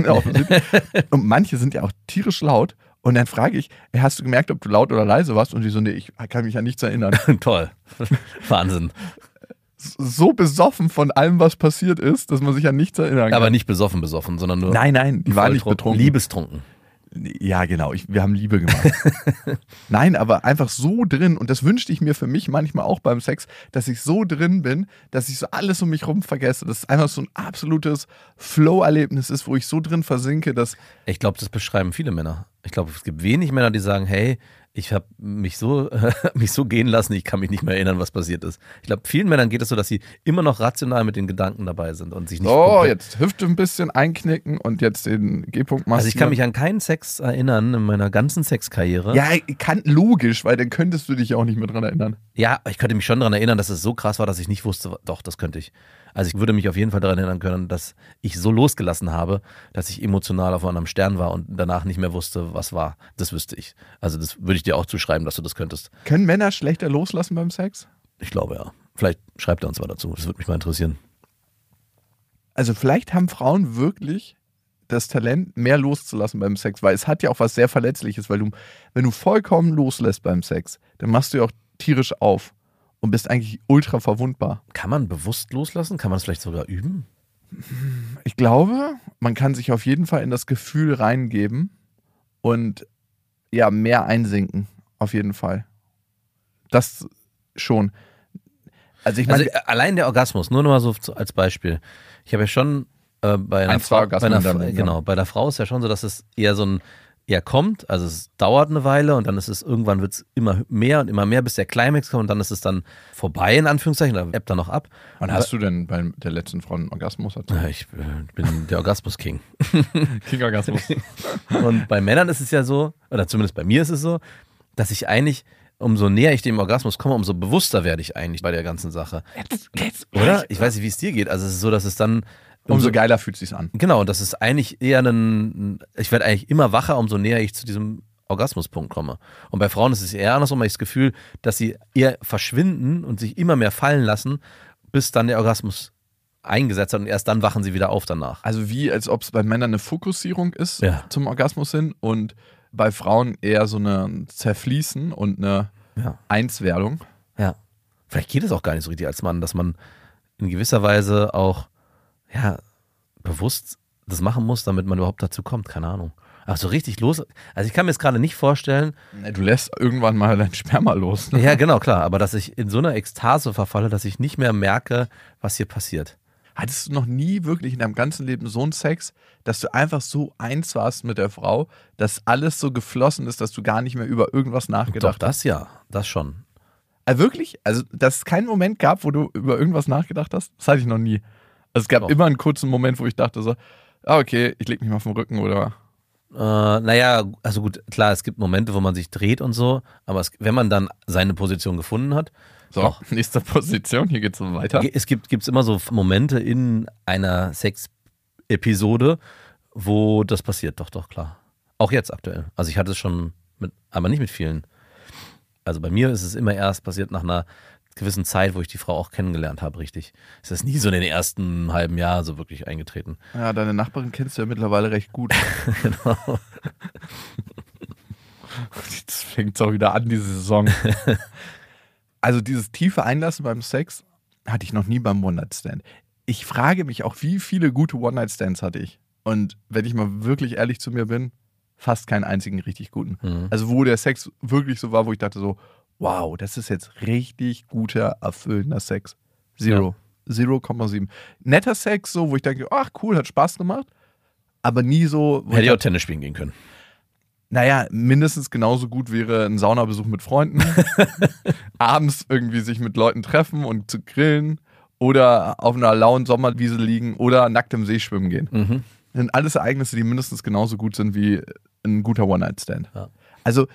Und manche sind ja auch tierisch laut. Und dann frage ich, hast du gemerkt, ob du laut oder leise warst? Und die so, nee, ich kann mich an nichts erinnern. Toll. Wahnsinn. So besoffen von allem, was passiert ist, dass man sich an nichts erinnern kann. Aber nicht besoffen, sondern nur. Nein, die war nicht volltrunken. betrunken. Liebestrunken. Ja, genau. Wir haben Liebe gemacht. Nein, aber einfach so drin, und das wünschte ich mir für mich manchmal auch beim Sex, dass ich so drin bin, dass ich so alles um mich rum vergesse. Dass es einfach so ein absolutes Flow-Erlebnis ist, wo ich so drin versinke, dass. Ich glaube, das beschreiben viele Männer. Ich glaube, es gibt wenig Männer, die sagen, hey, ich habe mich so gehen lassen, ich kann mich nicht mehr erinnern, was passiert ist. Ich glaube, vielen Männern geht es so, dass sie immer noch rational mit den Gedanken dabei sind und sich nicht. Jetzt Hüfte ein bisschen einknicken und jetzt den G-Punkt massieren. Also ich kann mich an keinen Sex erinnern in meiner ganzen Sexkarriere. Ja, logisch, weil dann könntest du dich ja auch nicht mehr dran erinnern. Ja, ich könnte mich schon daran erinnern, dass es so krass war, dass ich nicht wusste, doch, das könnte ich. Also ich würde mich auf jeden Fall daran erinnern können, dass ich so losgelassen habe, dass ich emotional auf einem Stern war und danach nicht mehr wusste, was war. Das wüsste ich. Also das würde ich dir auch zuschreiben, dass du das könntest. Können Männer schlechter loslassen beim Sex? Ich glaube ja. Vielleicht schreibt er uns mal dazu. Das würde mich mal interessieren. Also vielleicht haben Frauen wirklich das Talent, mehr loszulassen beim Sex, weil es hat ja auch was sehr Verletzliches, weil wenn du vollkommen loslässt beim Sex, dann machst du ja auch tierisch auf und bist eigentlich ultra verwundbar. Kann man bewusst loslassen? Kann man es vielleicht sogar üben? Ich glaube, man kann sich auf jeden Fall in das Gefühl reingeben und ja, mehr einsinken. Auf jeden Fall. Das schon. Also ich meine, allein der Orgasmus, nur noch mal so als Beispiel. Ich habe ja schon bei einer Frau, bei der Frau ist ja schon so, dass es eher so ein er kommt, also es dauert eine Weile und dann ist es irgendwann wird es immer mehr und immer mehr, bis der Climax kommt und dann ist es dann vorbei, in Anführungszeichen, oder ebbt dann noch ab. Wann hast du denn bei der letzten Frau einen Orgasmus? Ja, ich bin der Orgasmus-King. King-Orgasmus. Und bei Männern ist es ja so, oder zumindest bei mir ist es so, dass ich eigentlich, umso näher ich dem Orgasmus komme, umso bewusster werde ich eigentlich bei der ganzen Sache. Jetzt. Oder? Ich weiß nicht, wie es dir geht. Also es ist so, dass es dann Umso geiler fühlt es sich an. Genau, und das ist eigentlich eher ich werde eigentlich immer wacher, umso näher ich zu diesem Orgasmuspunkt komme. Und bei Frauen ist es eher andersrum, weil ich das Gefühl, dass sie eher verschwinden und sich immer mehr fallen lassen, bis dann der Orgasmus eingesetzt hat und erst dann wachen sie wieder auf danach. Also wie, als ob es bei Männern eine Fokussierung ist zum Orgasmus hin und bei Frauen eher so eine Zerfließen und eine Einswerdung. Ja. Vielleicht geht es auch gar nicht so richtig als Mann, dass man in gewisser Weise auch bewusst das machen muss, damit man überhaupt dazu kommt, keine Ahnung. Aber so richtig los, also ich kann mir jetzt gerade nicht vorstellen. Du lässt irgendwann mal dein Sperma los. Ne? Ja, genau, klar, aber dass ich in so einer Ekstase verfalle, dass ich nicht mehr merke, was hier passiert. Hattest du noch nie wirklich in deinem ganzen Leben so einen Sex, dass du einfach so eins warst mit der Frau, dass alles so geflossen ist, dass du gar nicht mehr über irgendwas nachgedacht hast? Doch, das schon. Also wirklich? Also, dass es keinen Moment gab, wo du über irgendwas nachgedacht hast? Das hatte ich noch nie. Also es gab immer einen kurzen Moment, wo ich dachte so, okay, ich leg mich mal auf den Rücken oder... Naja, also gut, klar, es gibt Momente, wo man sich dreht und so, aber wenn man dann seine Position gefunden hat... So, nächste Position, hier geht's so weiter. Es gibt immer so Momente in einer Sex-Episode, wo das passiert, doch, klar. Auch jetzt aktuell. Also ich hatte es schon, aber nicht mit vielen. Also bei mir ist es immer erst passiert nach einer gewissen Zeit, wo ich die Frau auch kennengelernt habe, richtig. Es ist nie so in den ersten halben Jahr so wirklich eingetreten. Ja, deine Nachbarin kennst du ja mittlerweile recht gut. Genau. Jetzt fängt es auch wieder an, diese Saison. Also dieses tiefe Einlassen beim Sex hatte ich noch nie beim One-Night-Stand. Ich frage mich auch, wie viele gute One-Night-Stands hatte ich? Und wenn ich mal wirklich ehrlich zu mir bin, fast keinen einzigen richtig guten. Mhm. Also wo der Sex wirklich so war, wo ich dachte so, wow, das ist jetzt richtig guter, erfüllender Sex. 0,7. Netter Sex, so, wo ich denke, ach cool, hat Spaß gemacht, aber nie so... Hätte ich auch Tennis spielen gehen können. Naja, mindestens genauso gut wäre ein Saunabesuch mit Freunden, abends irgendwie sich mit Leuten treffen und zu grillen oder auf einer lauen Sommerwiese liegen oder nackt im See schwimmen gehen. Mhm. Das sind alles Ereignisse, die mindestens genauso gut sind wie ein guter One-Night-Stand. Ja. Also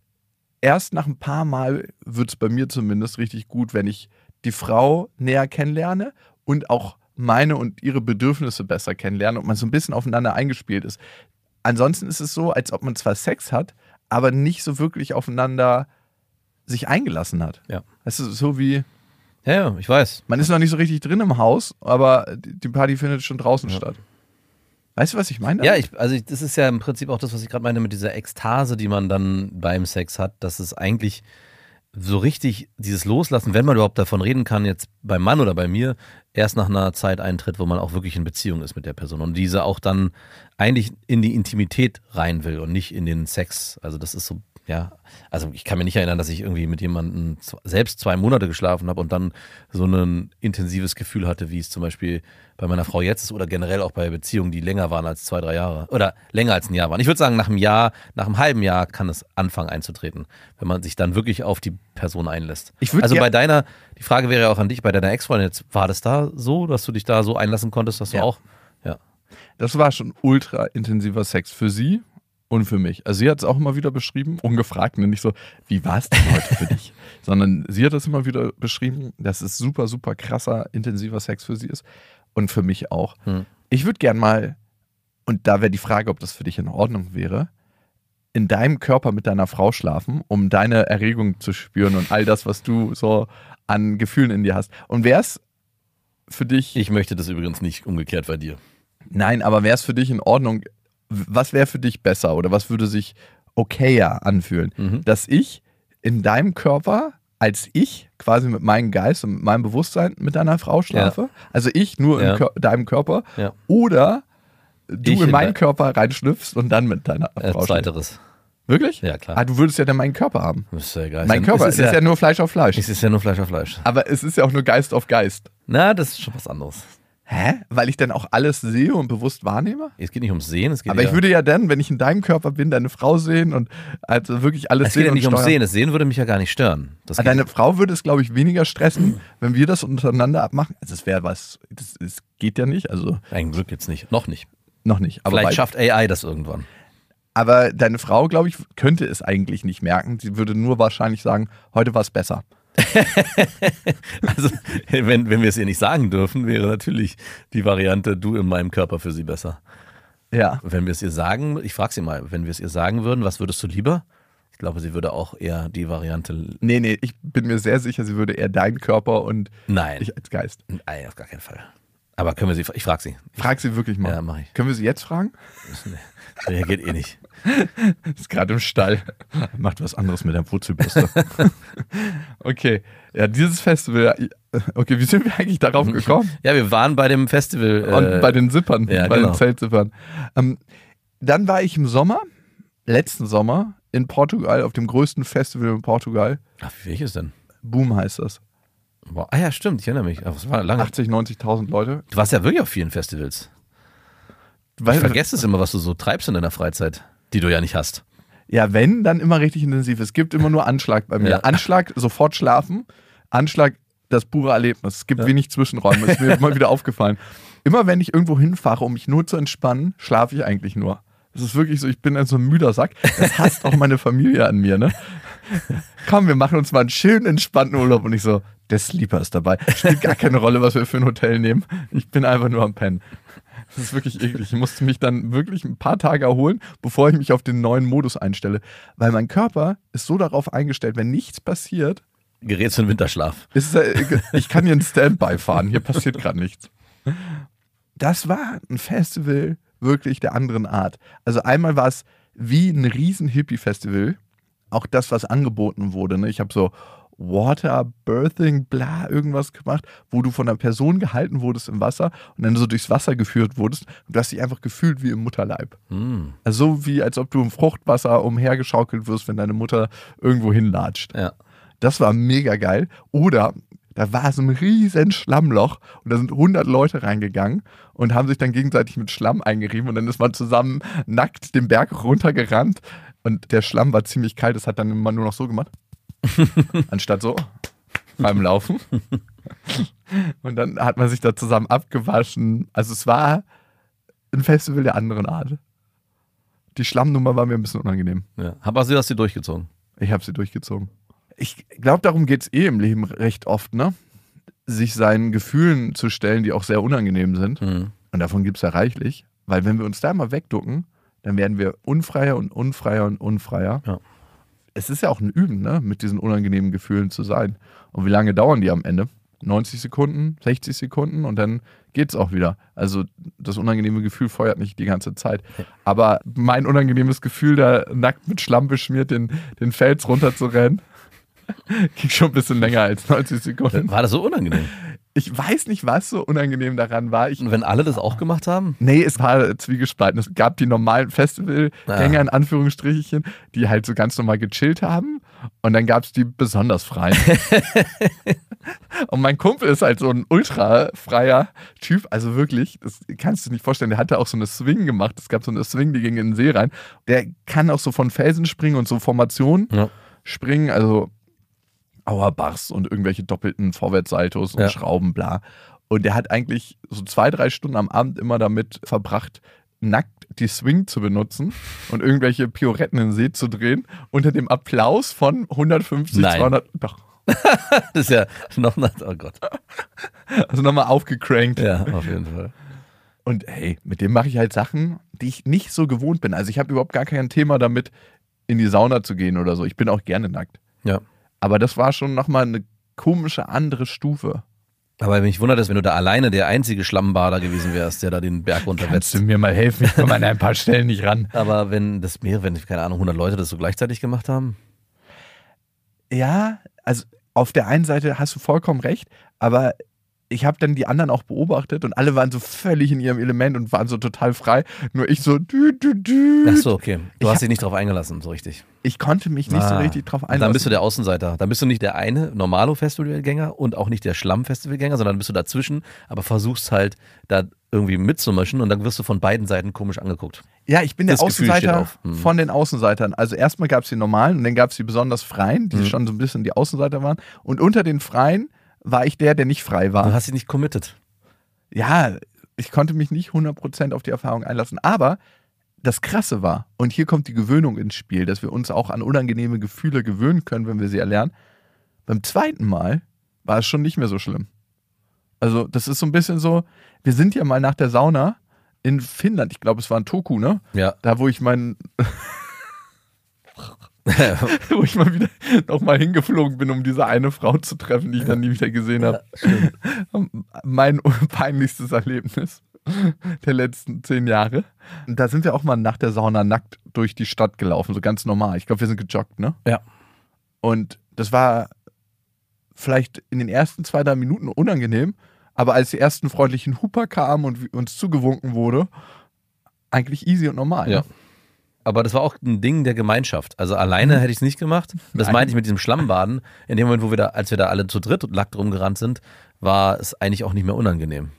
erst nach ein paar Mal wird es bei mir zumindest richtig gut, wenn ich die Frau näher kennenlerne und auch meine und ihre Bedürfnisse besser kennenlerne und man so ein bisschen aufeinander eingespielt ist. Ansonsten ist es so, als ob man zwar Sex hat, aber nicht so wirklich aufeinander sich eingelassen hat. Ja. Es ist so wie... Ja, ich weiß. Man ist noch nicht so richtig drin im Haus, aber die Party findet schon draußen statt. Weißt du, was ich meine? Ja, das ist ja im Prinzip auch das, was ich gerade meine mit dieser Ekstase, die man dann beim Sex hat, dass es eigentlich so richtig dieses Loslassen, wenn man überhaupt davon reden kann, jetzt beim Mann oder bei mir, erst nach einer Zeit eintritt, wo man auch wirklich in Beziehung ist mit der Person und diese auch dann eigentlich in die Intimität rein will und nicht in den Sex. Also das ist so, ja, also ich kann mir nicht erinnern, dass ich irgendwie mit jemandem selbst 2 Monate geschlafen habe und dann so ein intensives Gefühl hatte, wie es zum Beispiel bei meiner Frau jetzt ist oder generell auch bei Beziehungen, die länger waren als 2, 3 Jahre oder länger als ein Jahr waren. Ich würde sagen, nach einem halben Jahr kann es anfangen einzutreten, wenn man sich dann wirklich auf die Person einlässt. Also die Frage wäre ja auch an dich, bei deiner Ex-Freundin jetzt, war das da so, dass du dich da so einlassen konntest, dass du auch, ja. Das war schon ultra intensiver Sex für sie und für mich. Also sie hat es auch immer wieder beschrieben, ungefragt, nicht so, wie war es denn heute für dich? Sondern sie hat es immer wieder beschrieben, dass es super, super krasser, intensiver Sex für sie ist und für mich auch. Ich würde gern mal, und da wäre die Frage, ob das für dich in Ordnung wäre, in deinem Körper mit deiner Frau schlafen, um deine Erregung zu spüren und all das, was du so an Gefühlen in dir hast. Und wäre es für dich... Ich möchte das übrigens nicht umgekehrt bei dir. Nein, aber wäre es für dich in Ordnung, was wäre für dich besser oder was würde sich okayer anfühlen? Dass ich in deinem Körper, als ich quasi mit meinem Geist und mit meinem Bewusstsein mit deiner Frau schlafe, also ich nur in deinem Körper, oder du in meinen Körper reinschlüpfst und dann mit deiner Frau schläfst. Zweiteres. Wirklich? Ja, klar. Ah, du würdest ja dann meinen Körper haben. Das ist ja egal. Mein Körper, es ist ja nur Fleisch auf Fleisch. Es ist ja nur Fleisch auf Fleisch. Aber es ist ja auch nur Geist auf Geist. Na, das ist schon was anderes. Hä? Weil ich dann auch alles sehe und bewusst wahrnehme? Es geht nicht ums Sehen, es geht Aber ich würde ja dann, wenn ich in deinem Körper bin, deine Frau sehen und also wirklich alles es sehen geht ja nicht und ums steuern. Sehen. Das Sehen würde mich ja gar nicht stören. Das Deine Frau würde es, glaube ich, weniger stressen, wenn wir das untereinander abmachen. Also es wäre was, das geht ja nicht, also Ein Glück jetzt nicht. Noch nicht. noch nicht. Aber Vielleicht schafft AI das irgendwann. Aber deine Frau, glaube ich, könnte es eigentlich nicht merken. Sie würde nur wahrscheinlich sagen, heute war es besser. Also, wenn wir es ihr nicht sagen dürfen, wäre natürlich die Variante, du in meinem Körper für sie besser. Ja. Wenn wir es ihr sagen, ich frage sie mal, wenn wir es ihr sagen würden, was würdest du lieber? Ich glaube, sie würde auch eher die Variante. Nee, ich bin mir sehr sicher, sie würde eher deinen Körper und Nein. ich als Geist. Nein, auf gar keinen Fall. Aber können wir sie, ich frage sie. Frag sie wirklich mal. Ja, mach ich. Können wir sie jetzt fragen? Reagiert eh nicht. Ist gerade im Stall. Macht was anderes mit der Wurzelbürste. Okay. Ja, dieses Festival. Okay, wie sind wir eigentlich darauf gekommen? Ja, wir waren bei dem Festival. Und bei den Zippern, ja, bei genau. den Zeltzippern. Dann war ich im Sommer, letzten Sommer, in Portugal, auf dem größten Festival in Portugal. Ach, welches denn? Boom heißt das. Boah, ah ja, stimmt, ich erinnere mich. Ach, das war lange. 80.000, 90.000 Leute. Du warst ja wirklich auf vielen Festivals. Ich vergesse es immer, was du so treibst in deiner Freizeit, die du ja nicht hast. Ja, wenn, dann immer richtig intensiv. Es gibt immer nur Anschlag bei mir. Ja. Anschlag, sofort schlafen. Anschlag, das pure Erlebnis. Es gibt wenig Zwischenräume. Das ist mir immer wieder aufgefallen. Immer wenn ich irgendwo hinfahre, um mich nur zu entspannen, schlafe ich eigentlich nur. Das ist wirklich so, ich bin so ein müder Sack. Das hasst auch meine Familie an mir, ne? Komm, wir machen uns mal einen schönen, entspannten Urlaub. Und ich so, der Sleeper ist dabei. Spielt gar keine Rolle, was wir für ein Hotel nehmen. Ich bin einfach nur am Pennen. Das ist wirklich eklig. Ich musste mich dann wirklich ein paar Tage erholen, bevor ich mich auf den neuen Modus einstelle. Weil mein Körper ist so darauf eingestellt, wenn nichts passiert, Gerätst du in Winterschlaf. ich kann hier ein Standby fahren. Hier passiert gerade nichts. Das war ein Festival wirklich der anderen Art. Also einmal war es wie ein riesen Hippie-Festival. Auch das, was angeboten wurde. Ne? Ich habe so Water, Birthing, bla, irgendwas gemacht, wo du von einer Person gehalten wurdest im Wasser und dann so durchs Wasser geführt wurdest und du hast dich einfach gefühlt wie im Mutterleib. Also so wie, als ob du im Fruchtwasser umhergeschaukelt wirst, wenn deine Mutter irgendwo hinlatscht. Ja. Das war mega geil. Oder da war so ein riesen Schlammloch und da sind 100 Leute reingegangen und haben sich dann gegenseitig mit Schlamm eingerieben und dann ist man zusammen nackt den Berg runtergerannt und der Schlamm war ziemlich kalt, das hat dann immer nur noch so gemacht. Anstatt so beim Laufen. Und dann hat man sich da zusammen abgewaschen. Also es war ein Festival der anderen Art. Die Schlammnummer war mir ein bisschen unangenehm. Ja. Aber du hast sie durchgezogen. Ich habe sie durchgezogen. Ich glaube, darum geht es im Leben recht oft, ne? Sich seinen Gefühlen zu stellen, die auch sehr unangenehm sind. Mhm. Und davon gibt es ja reichlich. Weil wenn wir uns da mal wegducken, dann werden wir unfreier und unfreier und unfreier. Ja. Es ist ja auch ein Üben, ne? Mit diesen unangenehmen Gefühlen zu sein. Und wie lange dauern die am Ende? 90 Sekunden, 60 Sekunden und dann geht's auch wieder. Also das unangenehme Gefühl feuert nicht die ganze Zeit. Aber mein unangenehmes Gefühl, da nackt mit Schlamm beschmiert den Fels runter zu rennen, ging schon ein bisschen länger als 90 Sekunden. War das so unangenehm? Ich weiß nicht, was so unangenehm daran war. Und wenn alle das auch gemacht haben? Nee, es war zwiegespalten. Es gab die normalen Festivalgänger in Anführungsstrichen, die halt so ganz normal gechillt haben. Und dann gab es die besonders Freien. Und mein Kumpel ist halt so ein ultra freier Typ. Also wirklich, das kannst du dir nicht vorstellen. Der hatte auch so eine Swing gemacht. Es gab so eine Swing, die ging in den See rein. Der kann auch so von Felsen springen und so Formationen springen. Also Auerbachs und irgendwelche doppelten Vorwärtssaltos und Schrauben, bla. Und der hat eigentlich so 2-3 Stunden am Abend immer damit verbracht, nackt die Swing zu benutzen und irgendwelche Pioretten in den See zu drehen, unter dem Applaus von 150, Nein. 200, doch. Das ist ja noch, oh Gott. Also nochmal aufgecrankt. Ja, auf jeden Fall. Und hey, mit dem mache ich halt Sachen, die ich nicht so gewohnt bin. Also ich habe überhaupt gar kein Thema damit, in die Sauna zu gehen oder so. Ich bin auch gerne nackt. Ja. Aber das war schon nochmal eine komische andere Stufe. Aber mich wundert es, wenn du da alleine der einzige Schlammbader gewesen wärst, der da den Berg runterwetzt. Kannst du mir mal helfen? Ich komme an ein paar Stellen nicht ran. Aber wenn keine Ahnung, 100 Leute das so gleichzeitig gemacht haben? Ja, also auf der einen Seite hast du vollkommen recht, aber ich habe dann die anderen auch beobachtet und alle waren so völlig in ihrem Element und waren so total frei. Nur ich so Ach so, okay. Du hast dich nicht drauf eingelassen, so richtig. Ich konnte mich nicht so richtig drauf einlassen. Dann bist du der Außenseiter. Dann bist du nicht der eine Normalo-Festivalgänger und auch nicht der Schlamm-Festivalgänger, sondern bist du dazwischen, aber versuchst halt da irgendwie mitzumischen und dann wirst du von beiden Seiten komisch angeguckt. Ja, ich bin Das der Gefühl steht Außenseiter auf. von den Außenseitern. Also erstmal gab es die normalen und dann gab es die besonders Freien, die schon so ein bisschen die Außenseiter waren. Und unter den Freien war ich der nicht frei war. Du hast dich nicht committed. Ja, ich konnte mich nicht 100% auf die Erfahrung einlassen. Aber das Krasse war, und hier kommt die Gewöhnung ins Spiel, dass wir uns auch an unangenehme Gefühle gewöhnen können, wenn wir sie erlernen. Beim zweiten Mal war es schon nicht mehr so schlimm. Also das ist so ein bisschen so, wir sind ja mal nach der Sauna in Finnland, ich glaube es war in Turku, ne? Ja. Da, wo ich wo ich mal wieder nochmal hingeflogen bin, um diese eine Frau zu treffen, die ich dann nie wieder gesehen habe. Mein peinlichstes Erlebnis der letzten 10 Jahre. Und da sind wir auch mal nach der Sauna nackt durch die Stadt gelaufen, so ganz normal. Ich glaube, wir sind gejoggt, ne? Ja. Und das war vielleicht in den ersten 2-3 Minuten unangenehm, aber als die ersten freundlichen Huper kamen und uns zugewunken wurde, eigentlich easy und normal. Ja. Aber das war auch ein Ding der Gemeinschaft. Also alleine hätte ich es nicht gemacht. Das meinte ich mit diesem Schlammbaden. In dem Moment, als wir da alle zu dritt und nackt rumgerannt sind, war es eigentlich auch nicht mehr unangenehm.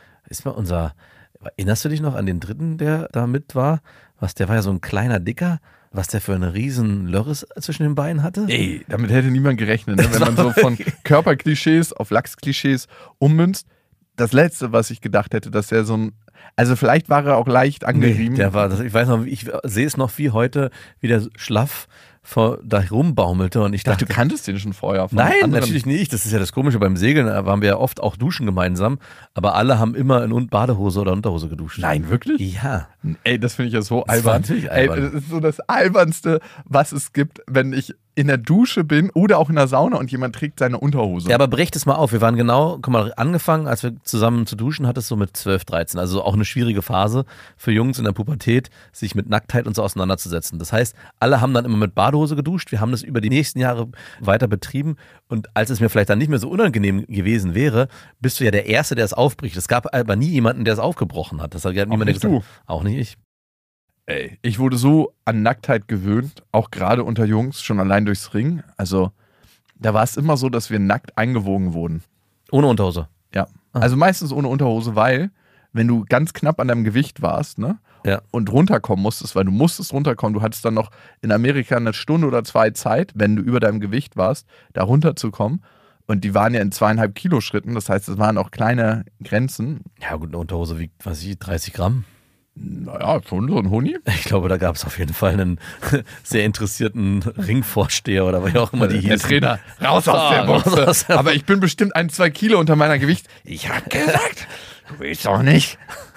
Erinnerst du dich noch an den dritten, der da mit war? Der war ja so ein kleiner Dicker, was der für einen riesen Lörres zwischen den Beinen hatte? Ey, damit hätte niemand gerechnet, ne? Wenn man so von Körperklischees auf Lachsklischees ummünzt. Das Letzte, was ich gedacht hätte, dass er so ein, also vielleicht war er auch leicht angerieben. Der war, ich weiß noch, ich sehe es noch wie heute, wie der schlaff da rumbaumelte und ich dachte, du kanntest den schon vorher. Von nein, anderen. natürlich nicht. Das ist ja das Komische beim Segeln. Da waren wir ja oft auch duschen gemeinsam, aber alle haben immer in Badehose oder Unterhose geduscht. Nein, wirklich? Ja. Ey, das finde ich ja so Das war albern. natürlich albern. Ey, das ist so das Albernste, was es gibt, wenn ich in der Dusche bin oder auch in der Sauna und jemand trägt seine Unterhose. Ja, aber brecht es mal auf. Wir waren guck mal, angefangen, als wir zusammen zu duschen, hat es so mit 12, 13. Also auch eine schwierige Phase für Jungs in der Pubertät, sich mit Nacktheit und so auseinanderzusetzen. Das heißt, alle haben dann immer mit Badehose geduscht. Wir haben das über die nächsten Jahre weiter betrieben. Und als es mir vielleicht dann nicht mehr so unangenehm gewesen wäre, bist du ja der Erste, der es aufbricht. Es gab aber nie jemanden, der es aufgebrochen hat. Das hat ja niemand nicht gesagt. du. Auch nicht ich. Ey, ich wurde so an Nacktheit gewöhnt, auch gerade unter Jungs, schon allein durchs Ring. Also, da war es immer so, dass wir nackt eingewogen wurden. Ohne Unterhose. Ja. Also meistens ohne Unterhose, weil, wenn du ganz knapp an deinem Gewicht warst, ne? Ja. Und runterkommen musstest, weil du musstest runterkommen, du hattest dann noch in Amerika 1 Stunde oder 2 Zeit, wenn du über deinem Gewicht warst, da runterzukommen. Und die waren ja in 2,5 Kilo Schritten, das heißt, es waren auch kleine Grenzen. Ja gut, eine Unterhose wiegt, 30 Gramm. Naja, schon so ein Huni. Ich glaube, da gab es auf jeden Fall einen sehr interessierten Ringvorsteher oder wie auch immer die hießen. Der Trainer, raus aus der Boxe. Aber ich bin bestimmt 1-2 Kilo unter meiner Gewicht. Ich hab gesagt, du willst doch nicht.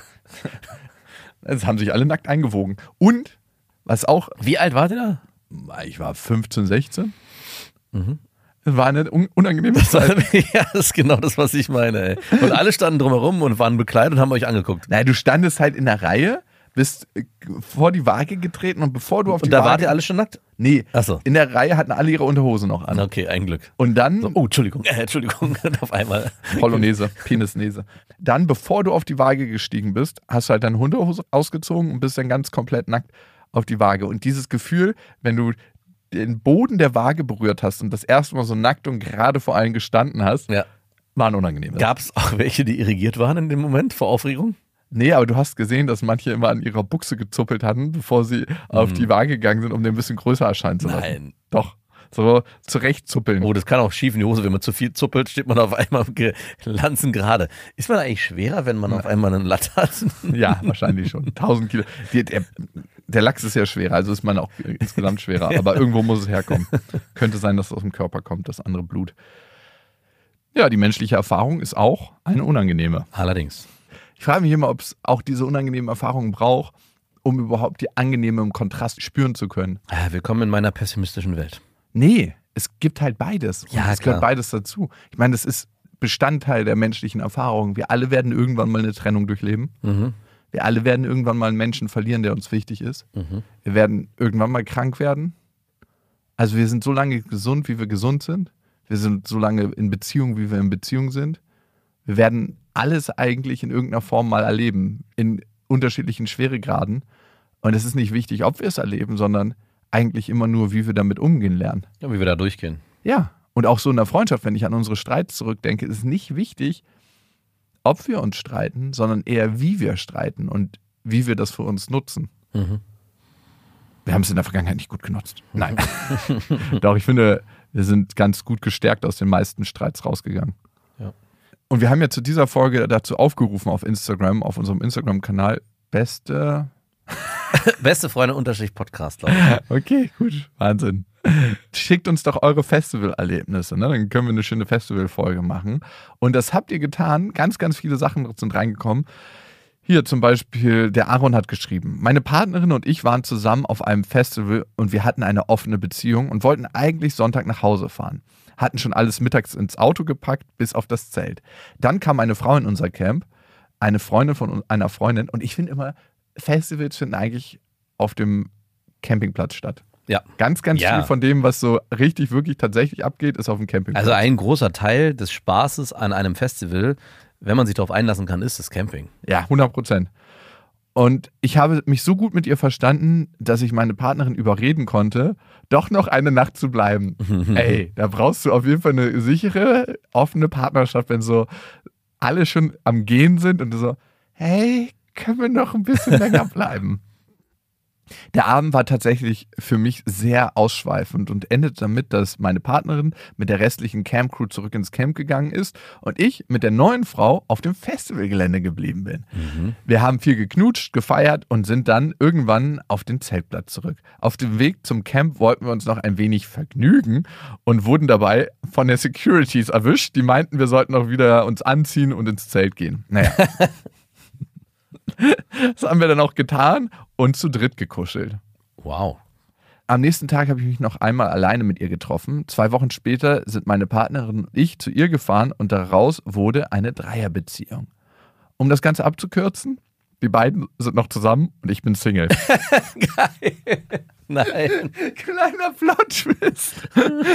Es haben sich alle nackt eingewogen. Und, was auch, Wie alt wart ihr ich war 15, 16. Mhm. Es war eine unangenehme Zeit. da? Ja, das ist genau das, was ich meine. Ey. Und alle standen drumherum und waren bekleidet und haben euch angeguckt. Naja, du standest halt in der Reihe, bist vor die Waage getreten und bevor du auf die Und da Waage... wart ihr alle schon nackt? Nee, Ach so. in der Reihe hatten alle ihre Unterhose noch an. Okay, ein Glück. Und dann... So, oh, Entschuldigung, auf einmal. Polonaise, Penisnese. Dann, bevor du auf die Waage gestiegen bist, hast du halt deine Unterhose ausgezogen und bist dann ganz komplett nackt auf die Waage. Und dieses Gefühl, wenn du den Boden der Waage berührt hast und das erste Mal so nackt und gerade vor allen gestanden hast, Ja. war ein unangenehmes. Gab es auch welche, die irrigiert waren in dem Moment vor Aufregung? Nee, aber du hast gesehen, dass manche immer an ihrer Buchse gezuppelt hatten, bevor sie auf die Waage gegangen sind, um den ein bisschen größer erscheinen zu lassen. Nein. Doch. So zurechtzuppeln. Oh, das kann auch schief in die Hose. Wenn man zu viel zuppelt, steht man auf einmal lanzengerade. Ist man eigentlich schwerer, wenn man auf einmal einen Latt hat? Ja, wahrscheinlich schon. 1000 Kilo. Der Lachs ist ja schwerer, also ist man auch insgesamt schwerer. Aber irgendwo muss es herkommen. Könnte sein, dass es aus dem Körper kommt, das andere Blut. Ja, die menschliche Erfahrung ist auch eine unangenehme. Allerdings. Ich frage mich immer, ob es auch diese unangenehmen Erfahrungen braucht, um überhaupt die angenehme im Kontrast spüren zu können. Willkommen in meiner pessimistischen Welt. Nee, es gibt halt beides. Und Ja, es gehört klar. beides dazu. Ich meine, das ist Bestandteil der menschlichen Erfahrung. Wir alle werden irgendwann mal eine Trennung durchleben. Mhm. Wir alle werden irgendwann mal einen Menschen verlieren, der uns wichtig ist. Mhm. Wir werden irgendwann mal krank werden. Also wir sind so lange gesund, wie wir gesund sind. Wir sind so lange in Beziehung, wie wir in Beziehung sind. Wir werden alles eigentlich in irgendeiner Form mal erleben, in unterschiedlichen Schweregraden. Und es ist nicht wichtig, ob wir es erleben, sondern eigentlich immer nur, wie wir damit umgehen lernen. Ja, wie wir da durchgehen. Ja, und auch so in der Freundschaft, wenn ich an unsere Streits zurückdenke, ist es nicht wichtig, ob wir uns streiten, sondern eher, wie wir streiten und wie wir das für uns nutzen. Mhm. Wir haben es in der Vergangenheit nicht gut genutzt. Nein. Doch, ich finde, wir sind ganz gut gestärkt aus den meisten Streits rausgegangen. Ja. Und wir haben ja zu dieser Folge dazu aufgerufen auf Instagram, auf unserem Instagram-Kanal, beste Freunde _Podcast, glaube ich. Okay, gut. Wahnsinn. Schickt uns doch eure Festivalerlebnisse, ne? Dann können wir eine schöne Festivalfolge machen. Und das habt ihr getan. Ganz, ganz viele Sachen sind reingekommen. Hier zum Beispiel, der Aaron hat geschrieben, meine Partnerin und ich waren zusammen auf einem Festival und wir hatten eine offene Beziehung und wollten eigentlich Sonntag nach Hause fahren. Hatten schon alles mittags ins Auto gepackt, bis auf das Zelt. Dann kam eine Frau in unser Camp, eine Freundin von einer Freundin. Und ich finde immer, Festivals finden eigentlich auf dem Campingplatz statt. Ja. Ganz, ganz Ja. viel von dem, was so richtig, wirklich tatsächlich abgeht, ist auf dem Campingplatz. Also ein großer Teil des Spaßes an einem Festival, wenn man sich darauf einlassen kann, ist das Camping. Ja, 100%. Und ich habe mich so gut mit ihr verstanden, dass ich meine Partnerin überreden konnte, doch noch eine Nacht zu bleiben. Ey, da brauchst du auf jeden Fall eine sichere, offene Partnerschaft, wenn so alle schon am Gehen sind und du so, hey, können wir noch ein bisschen länger bleiben? Der Abend war tatsächlich für mich sehr ausschweifend und endete damit, dass meine Partnerin mit der restlichen Campcrew zurück ins Camp gegangen ist und ich mit der neuen Frau auf dem Festivalgelände geblieben bin. Wir haben viel geknutscht, gefeiert und sind dann irgendwann auf den Zeltplatz zurück. Auf dem Weg zum Camp wollten wir uns noch ein wenig vergnügen und wurden dabei von der Securities erwischt. Die meinten, wir sollten auch wieder uns anziehen und ins Zelt gehen. Naja. Das haben wir dann auch getan und zu dritt gekuschelt. Wow. Am nächsten Tag habe ich mich noch einmal alleine mit ihr getroffen. 2 Wochen später sind meine Partnerin und ich zu ihr gefahren und daraus wurde eine Dreierbeziehung. Um das Ganze abzukürzen, die beiden sind noch zusammen und ich bin Single. Geil. Nein. Kleiner Plot-Twist.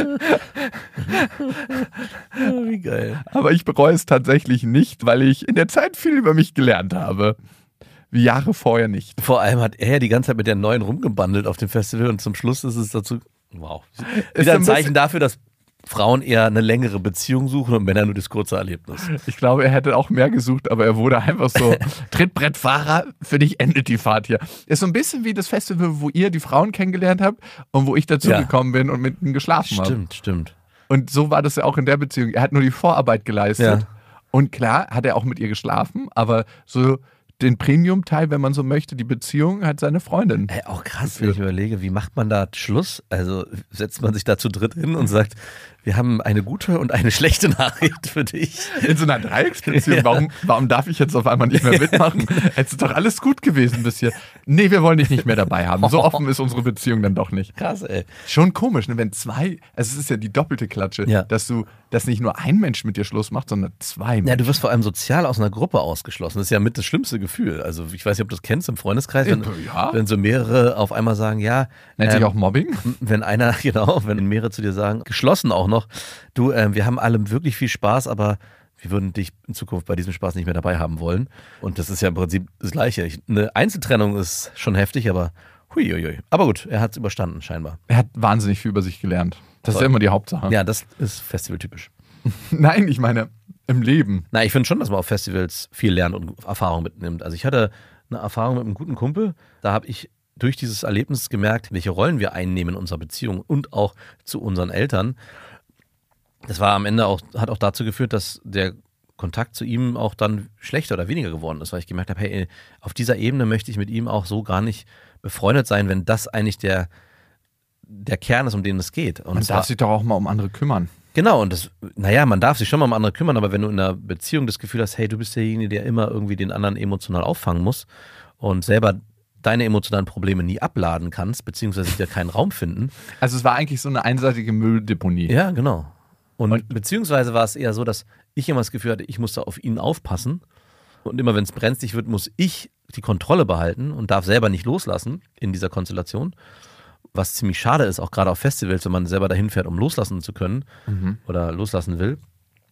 Wie geil. Aber ich bereue es tatsächlich nicht, weil ich in der Zeit viel über mich gelernt habe. Wie Jahre vorher nicht. Vor allem hat er die ganze Zeit mit der neuen rumgebandelt auf dem Festival und zum Schluss ist es dazu, wow. Wieder ein Zeichen dafür, dass Frauen eher eine längere Beziehung suchen und Männer nur das kurze Erlebnis. Ich glaube, er hätte auch mehr gesucht, aber er wurde einfach so Trittbrettfahrer, für dich endet die Fahrt hier. Ist so ein bisschen wie das Festival, wo ihr die Frauen kennengelernt habt und wo ich dazugekommen bin und mit ihnen geschlafen habe. Stimmt. Und so war das ja auch in der Beziehung. Er hat nur die Vorarbeit geleistet. Ja. Und klar hat er auch mit ihr geschlafen, aber so den Premium-Teil, wenn man so möchte, die Beziehung hat seine Freundin. Ey, auch krass, wenn ich überlege, wie macht man da Schluss? Also setzt man sich da zu dritt hin und sagt, wir haben eine gute und eine schlechte Nachricht für dich. In so einer Dreiecksbeziehung, Ja. warum darf ich jetzt auf einmal nicht mehr mitmachen? Es ist doch alles gut gewesen bis hier. Nee, wir wollen dich nicht mehr dabei haben. So offen ist unsere Beziehung dann doch nicht. Krass, ey. Schon komisch, ne? Wenn zwei, also es ist ja die doppelte Klatsche, Ja. dass nicht nur ein Mensch mit dir Schluss macht, sondern 2 Menschen. Ja, du wirst vor allem sozial aus einer Gruppe ausgeschlossen. Das ist ja mit das schlimmste Gefühl. Also ich weiß nicht, ob du das kennst im Freundeskreis, Ja. wenn so mehrere auf einmal sagen, ja. Nennt sich auch Mobbing? Wenn einer, genau, wenn mehrere zu dir sagen, geschlossen auch noch, du, wir haben alle wirklich viel Spaß, aber wir würden dich in Zukunft bei diesem Spaß nicht mehr dabei haben wollen. Und das ist ja im Prinzip das Gleiche. Eine Einzeltrennung ist schon heftig, aber huiuiui. Aber gut, er hat es überstanden scheinbar. Er hat wahnsinnig viel über sich gelernt. Das ist ja immer die Hauptsache. Ja, das ist festivaltypisch. Nein, ich meine, im Leben. Na, ich finde schon, dass man auf Festivals viel lernt und Erfahrung mitnimmt. Also ich hatte eine Erfahrung mit einem guten Kumpel, da habe ich durch dieses Erlebnis gemerkt, welche Rollen wir einnehmen in unserer Beziehung und auch zu unseren Eltern. Das war am Ende auch, hat auch dazu geführt, dass der Kontakt zu ihm auch dann schlechter oder weniger geworden ist, weil ich gemerkt habe, hey, auf dieser Ebene möchte ich mit ihm auch so gar nicht befreundet sein, wenn das eigentlich der Kern ist, um den es geht. Und Man darf sich doch auch mal um andere kümmern. Genau, und man darf sich schon mal um andere kümmern, aber wenn du in einer Beziehung das Gefühl hast, hey, du bist derjenige, der immer irgendwie den anderen emotional auffangen muss und selber deine emotionalen Probleme nie abladen kannst, beziehungsweise dir keinen Raum finden. Also es war eigentlich so eine einseitige Mülldeponie. Ja, genau. Und beziehungsweise war es eher so, dass ich immer das Gefühl hatte, ich muss da auf ihn aufpassen und immer wenn es brenzlig wird, muss ich die Kontrolle behalten und darf selber nicht loslassen in dieser Konstellation. Was ziemlich schade ist, auch gerade auf Festivals, wenn man selber dahin fährt, um loslassen zu können oder loslassen will.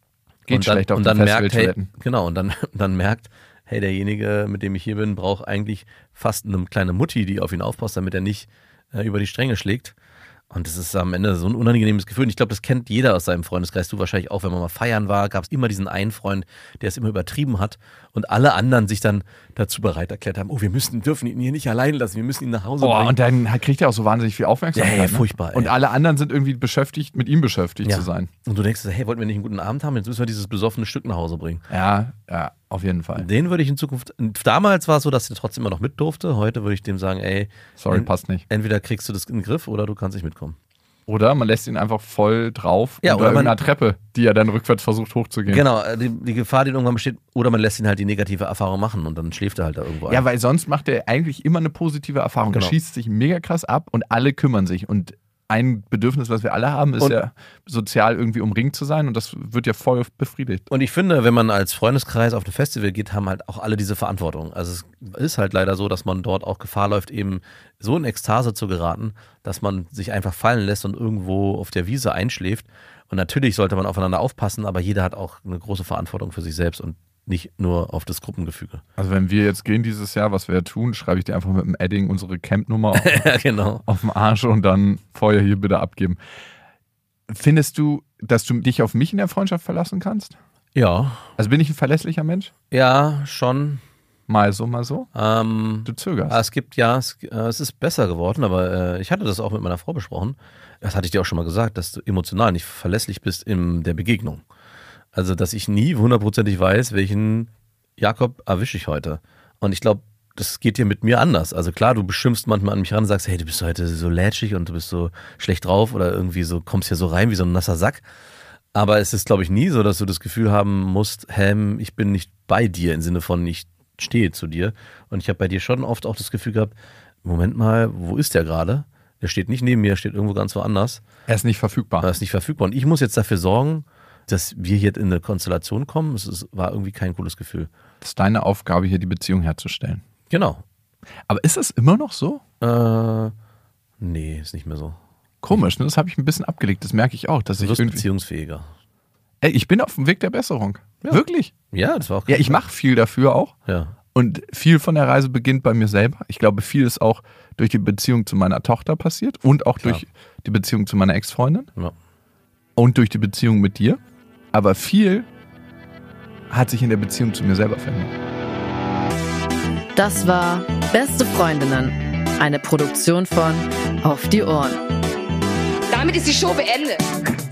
Geht schlecht auf und den dann merkt, hey, Festivaltoiletten. genau, und dann merkt, hey, derjenige, mit dem ich hier bin, braucht eigentlich fast eine kleine Mutti, die auf ihn aufpasst, damit er nicht über die Stränge schlägt. Und das ist am Ende so ein unangenehmes Gefühl. Und ich glaube, das kennt jeder aus seinem Freundeskreis. Du wahrscheinlich auch, wenn man mal feiern war, gab es immer diesen einen Freund, der es immer übertrieben hat und alle anderen sich dann dazu bereit erklärt haben, oh, wir dürfen ihn hier nicht allein lassen, wir müssen ihn nach Hause bringen. Und dann kriegt er auch so wahnsinnig viel Aufmerksamkeit. Ja, ne? furchtbar. Und alle anderen sind irgendwie beschäftigt, mit ihm beschäftigt Ja. zu sein. Und du denkst, hey, wollten wir nicht einen guten Abend haben? Jetzt müssen wir dieses besoffene Stück nach Hause bringen. Ja, auf jeden Fall. Den würde ich in Zukunft, damals war es so, dass er trotzdem immer noch mit durfte. Heute würde ich dem sagen, ey, Sorry, passt nicht. entweder kriegst du das in den Griff oder du kannst nicht mitkommen. Oder man lässt ihn einfach voll drauf Ja, unter oder man- irgendeiner Treppe, die er dann rückwärts versucht hochzugehen. Genau, die Gefahr, die irgendwann besteht, oder man lässt ihn halt die negative Erfahrung machen und dann schläft er halt da irgendwo ein. Ja, weil sonst macht er eigentlich immer eine positive Erfahrung. Genau. Er schießt sich mega krass ab und alle kümmern sich. Und ein Bedürfnis, was wir alle haben, ist Und- ja sozial irgendwie umringt zu sein und das wird ja voll befriedigt. Und ich finde, wenn man als Freundeskreis auf ein Festival geht, haben halt auch alle diese Verantwortung. Also es ist halt leider so, dass man dort auch Gefahr läuft, eben so in Ekstase zu geraten, dass man sich einfach fallen lässt und irgendwo auf der Wiese einschläft. Und natürlich sollte man aufeinander aufpassen, aber jeder hat auch eine große Verantwortung für sich selbst und nicht nur auf das Gruppengefüge. Also wenn wir jetzt gehen dieses Jahr, was wir ja tun, schreibe ich dir einfach mit dem Edding unsere Campnummer Ja, genau. auf den Arsch und dann vorher hier bitte abgeben. Findest du, dass du dich auf mich in der Freundschaft verlassen kannst? Ja, Also bin ich ein verlässlicher Mensch? ja, schon. Mal so, mal so? Ähm, Du zögerst. Es gibt es ist besser geworden, aber ich hatte das auch mit meiner Frau besprochen. Das hatte ich dir auch schon mal gesagt, dass du emotional nicht verlässlich bist in der Begegnung. Also, dass ich nie hundertprozentig weiß, welchen Jakob erwische ich heute. Und ich glaube, das geht dir mit mir anders. Also klar, du beschimpfst manchmal an mich ran und sagst, hey, du bist heute so lätschig und du bist so schlecht drauf oder irgendwie so, kommst hier so rein wie so ein nasser Sack. Aber es ist, glaube ich, nie so, dass du das Gefühl haben musst, ich bin nicht bei dir im Sinne von, ich stehe zu dir. Und ich habe bei dir schon oft auch das Gefühl gehabt, Moment mal, wo ist der gerade? Der steht nicht neben mir, er steht irgendwo ganz woanders. Er ist nicht verfügbar. Er ist nicht verfügbar. Und ich muss jetzt dafür sorgen, dass wir hier in eine Konstellation kommen. War irgendwie kein cooles Gefühl. Das ist deine Aufgabe, hier die Beziehung herzustellen. Genau. Aber ist das immer noch so? Nee, ist nicht mehr so. Komisch, ne? Das habe ich ein bisschen abgelegt. Das merke ich auch, dass Du ich wirst irgendwie... beziehungsfähiger. Ey, ich bin auf dem Weg der Besserung. Ja. Wirklich? Ja, das war auch Ja, ich mache viel dafür auch. Ja. Und viel von der Reise beginnt bei mir selber. Ich glaube, viel ist auch durch die Beziehung zu meiner Tochter passiert und auch Klar. durch die Beziehung zu meiner Ex-Freundin Ja. und durch die Beziehung mit dir. Aber viel hat sich in der Beziehung zu mir selber verändert. Das war Beste Freundinnen, eine Produktion von Auf die Ohren. Damit ist die Show beendet.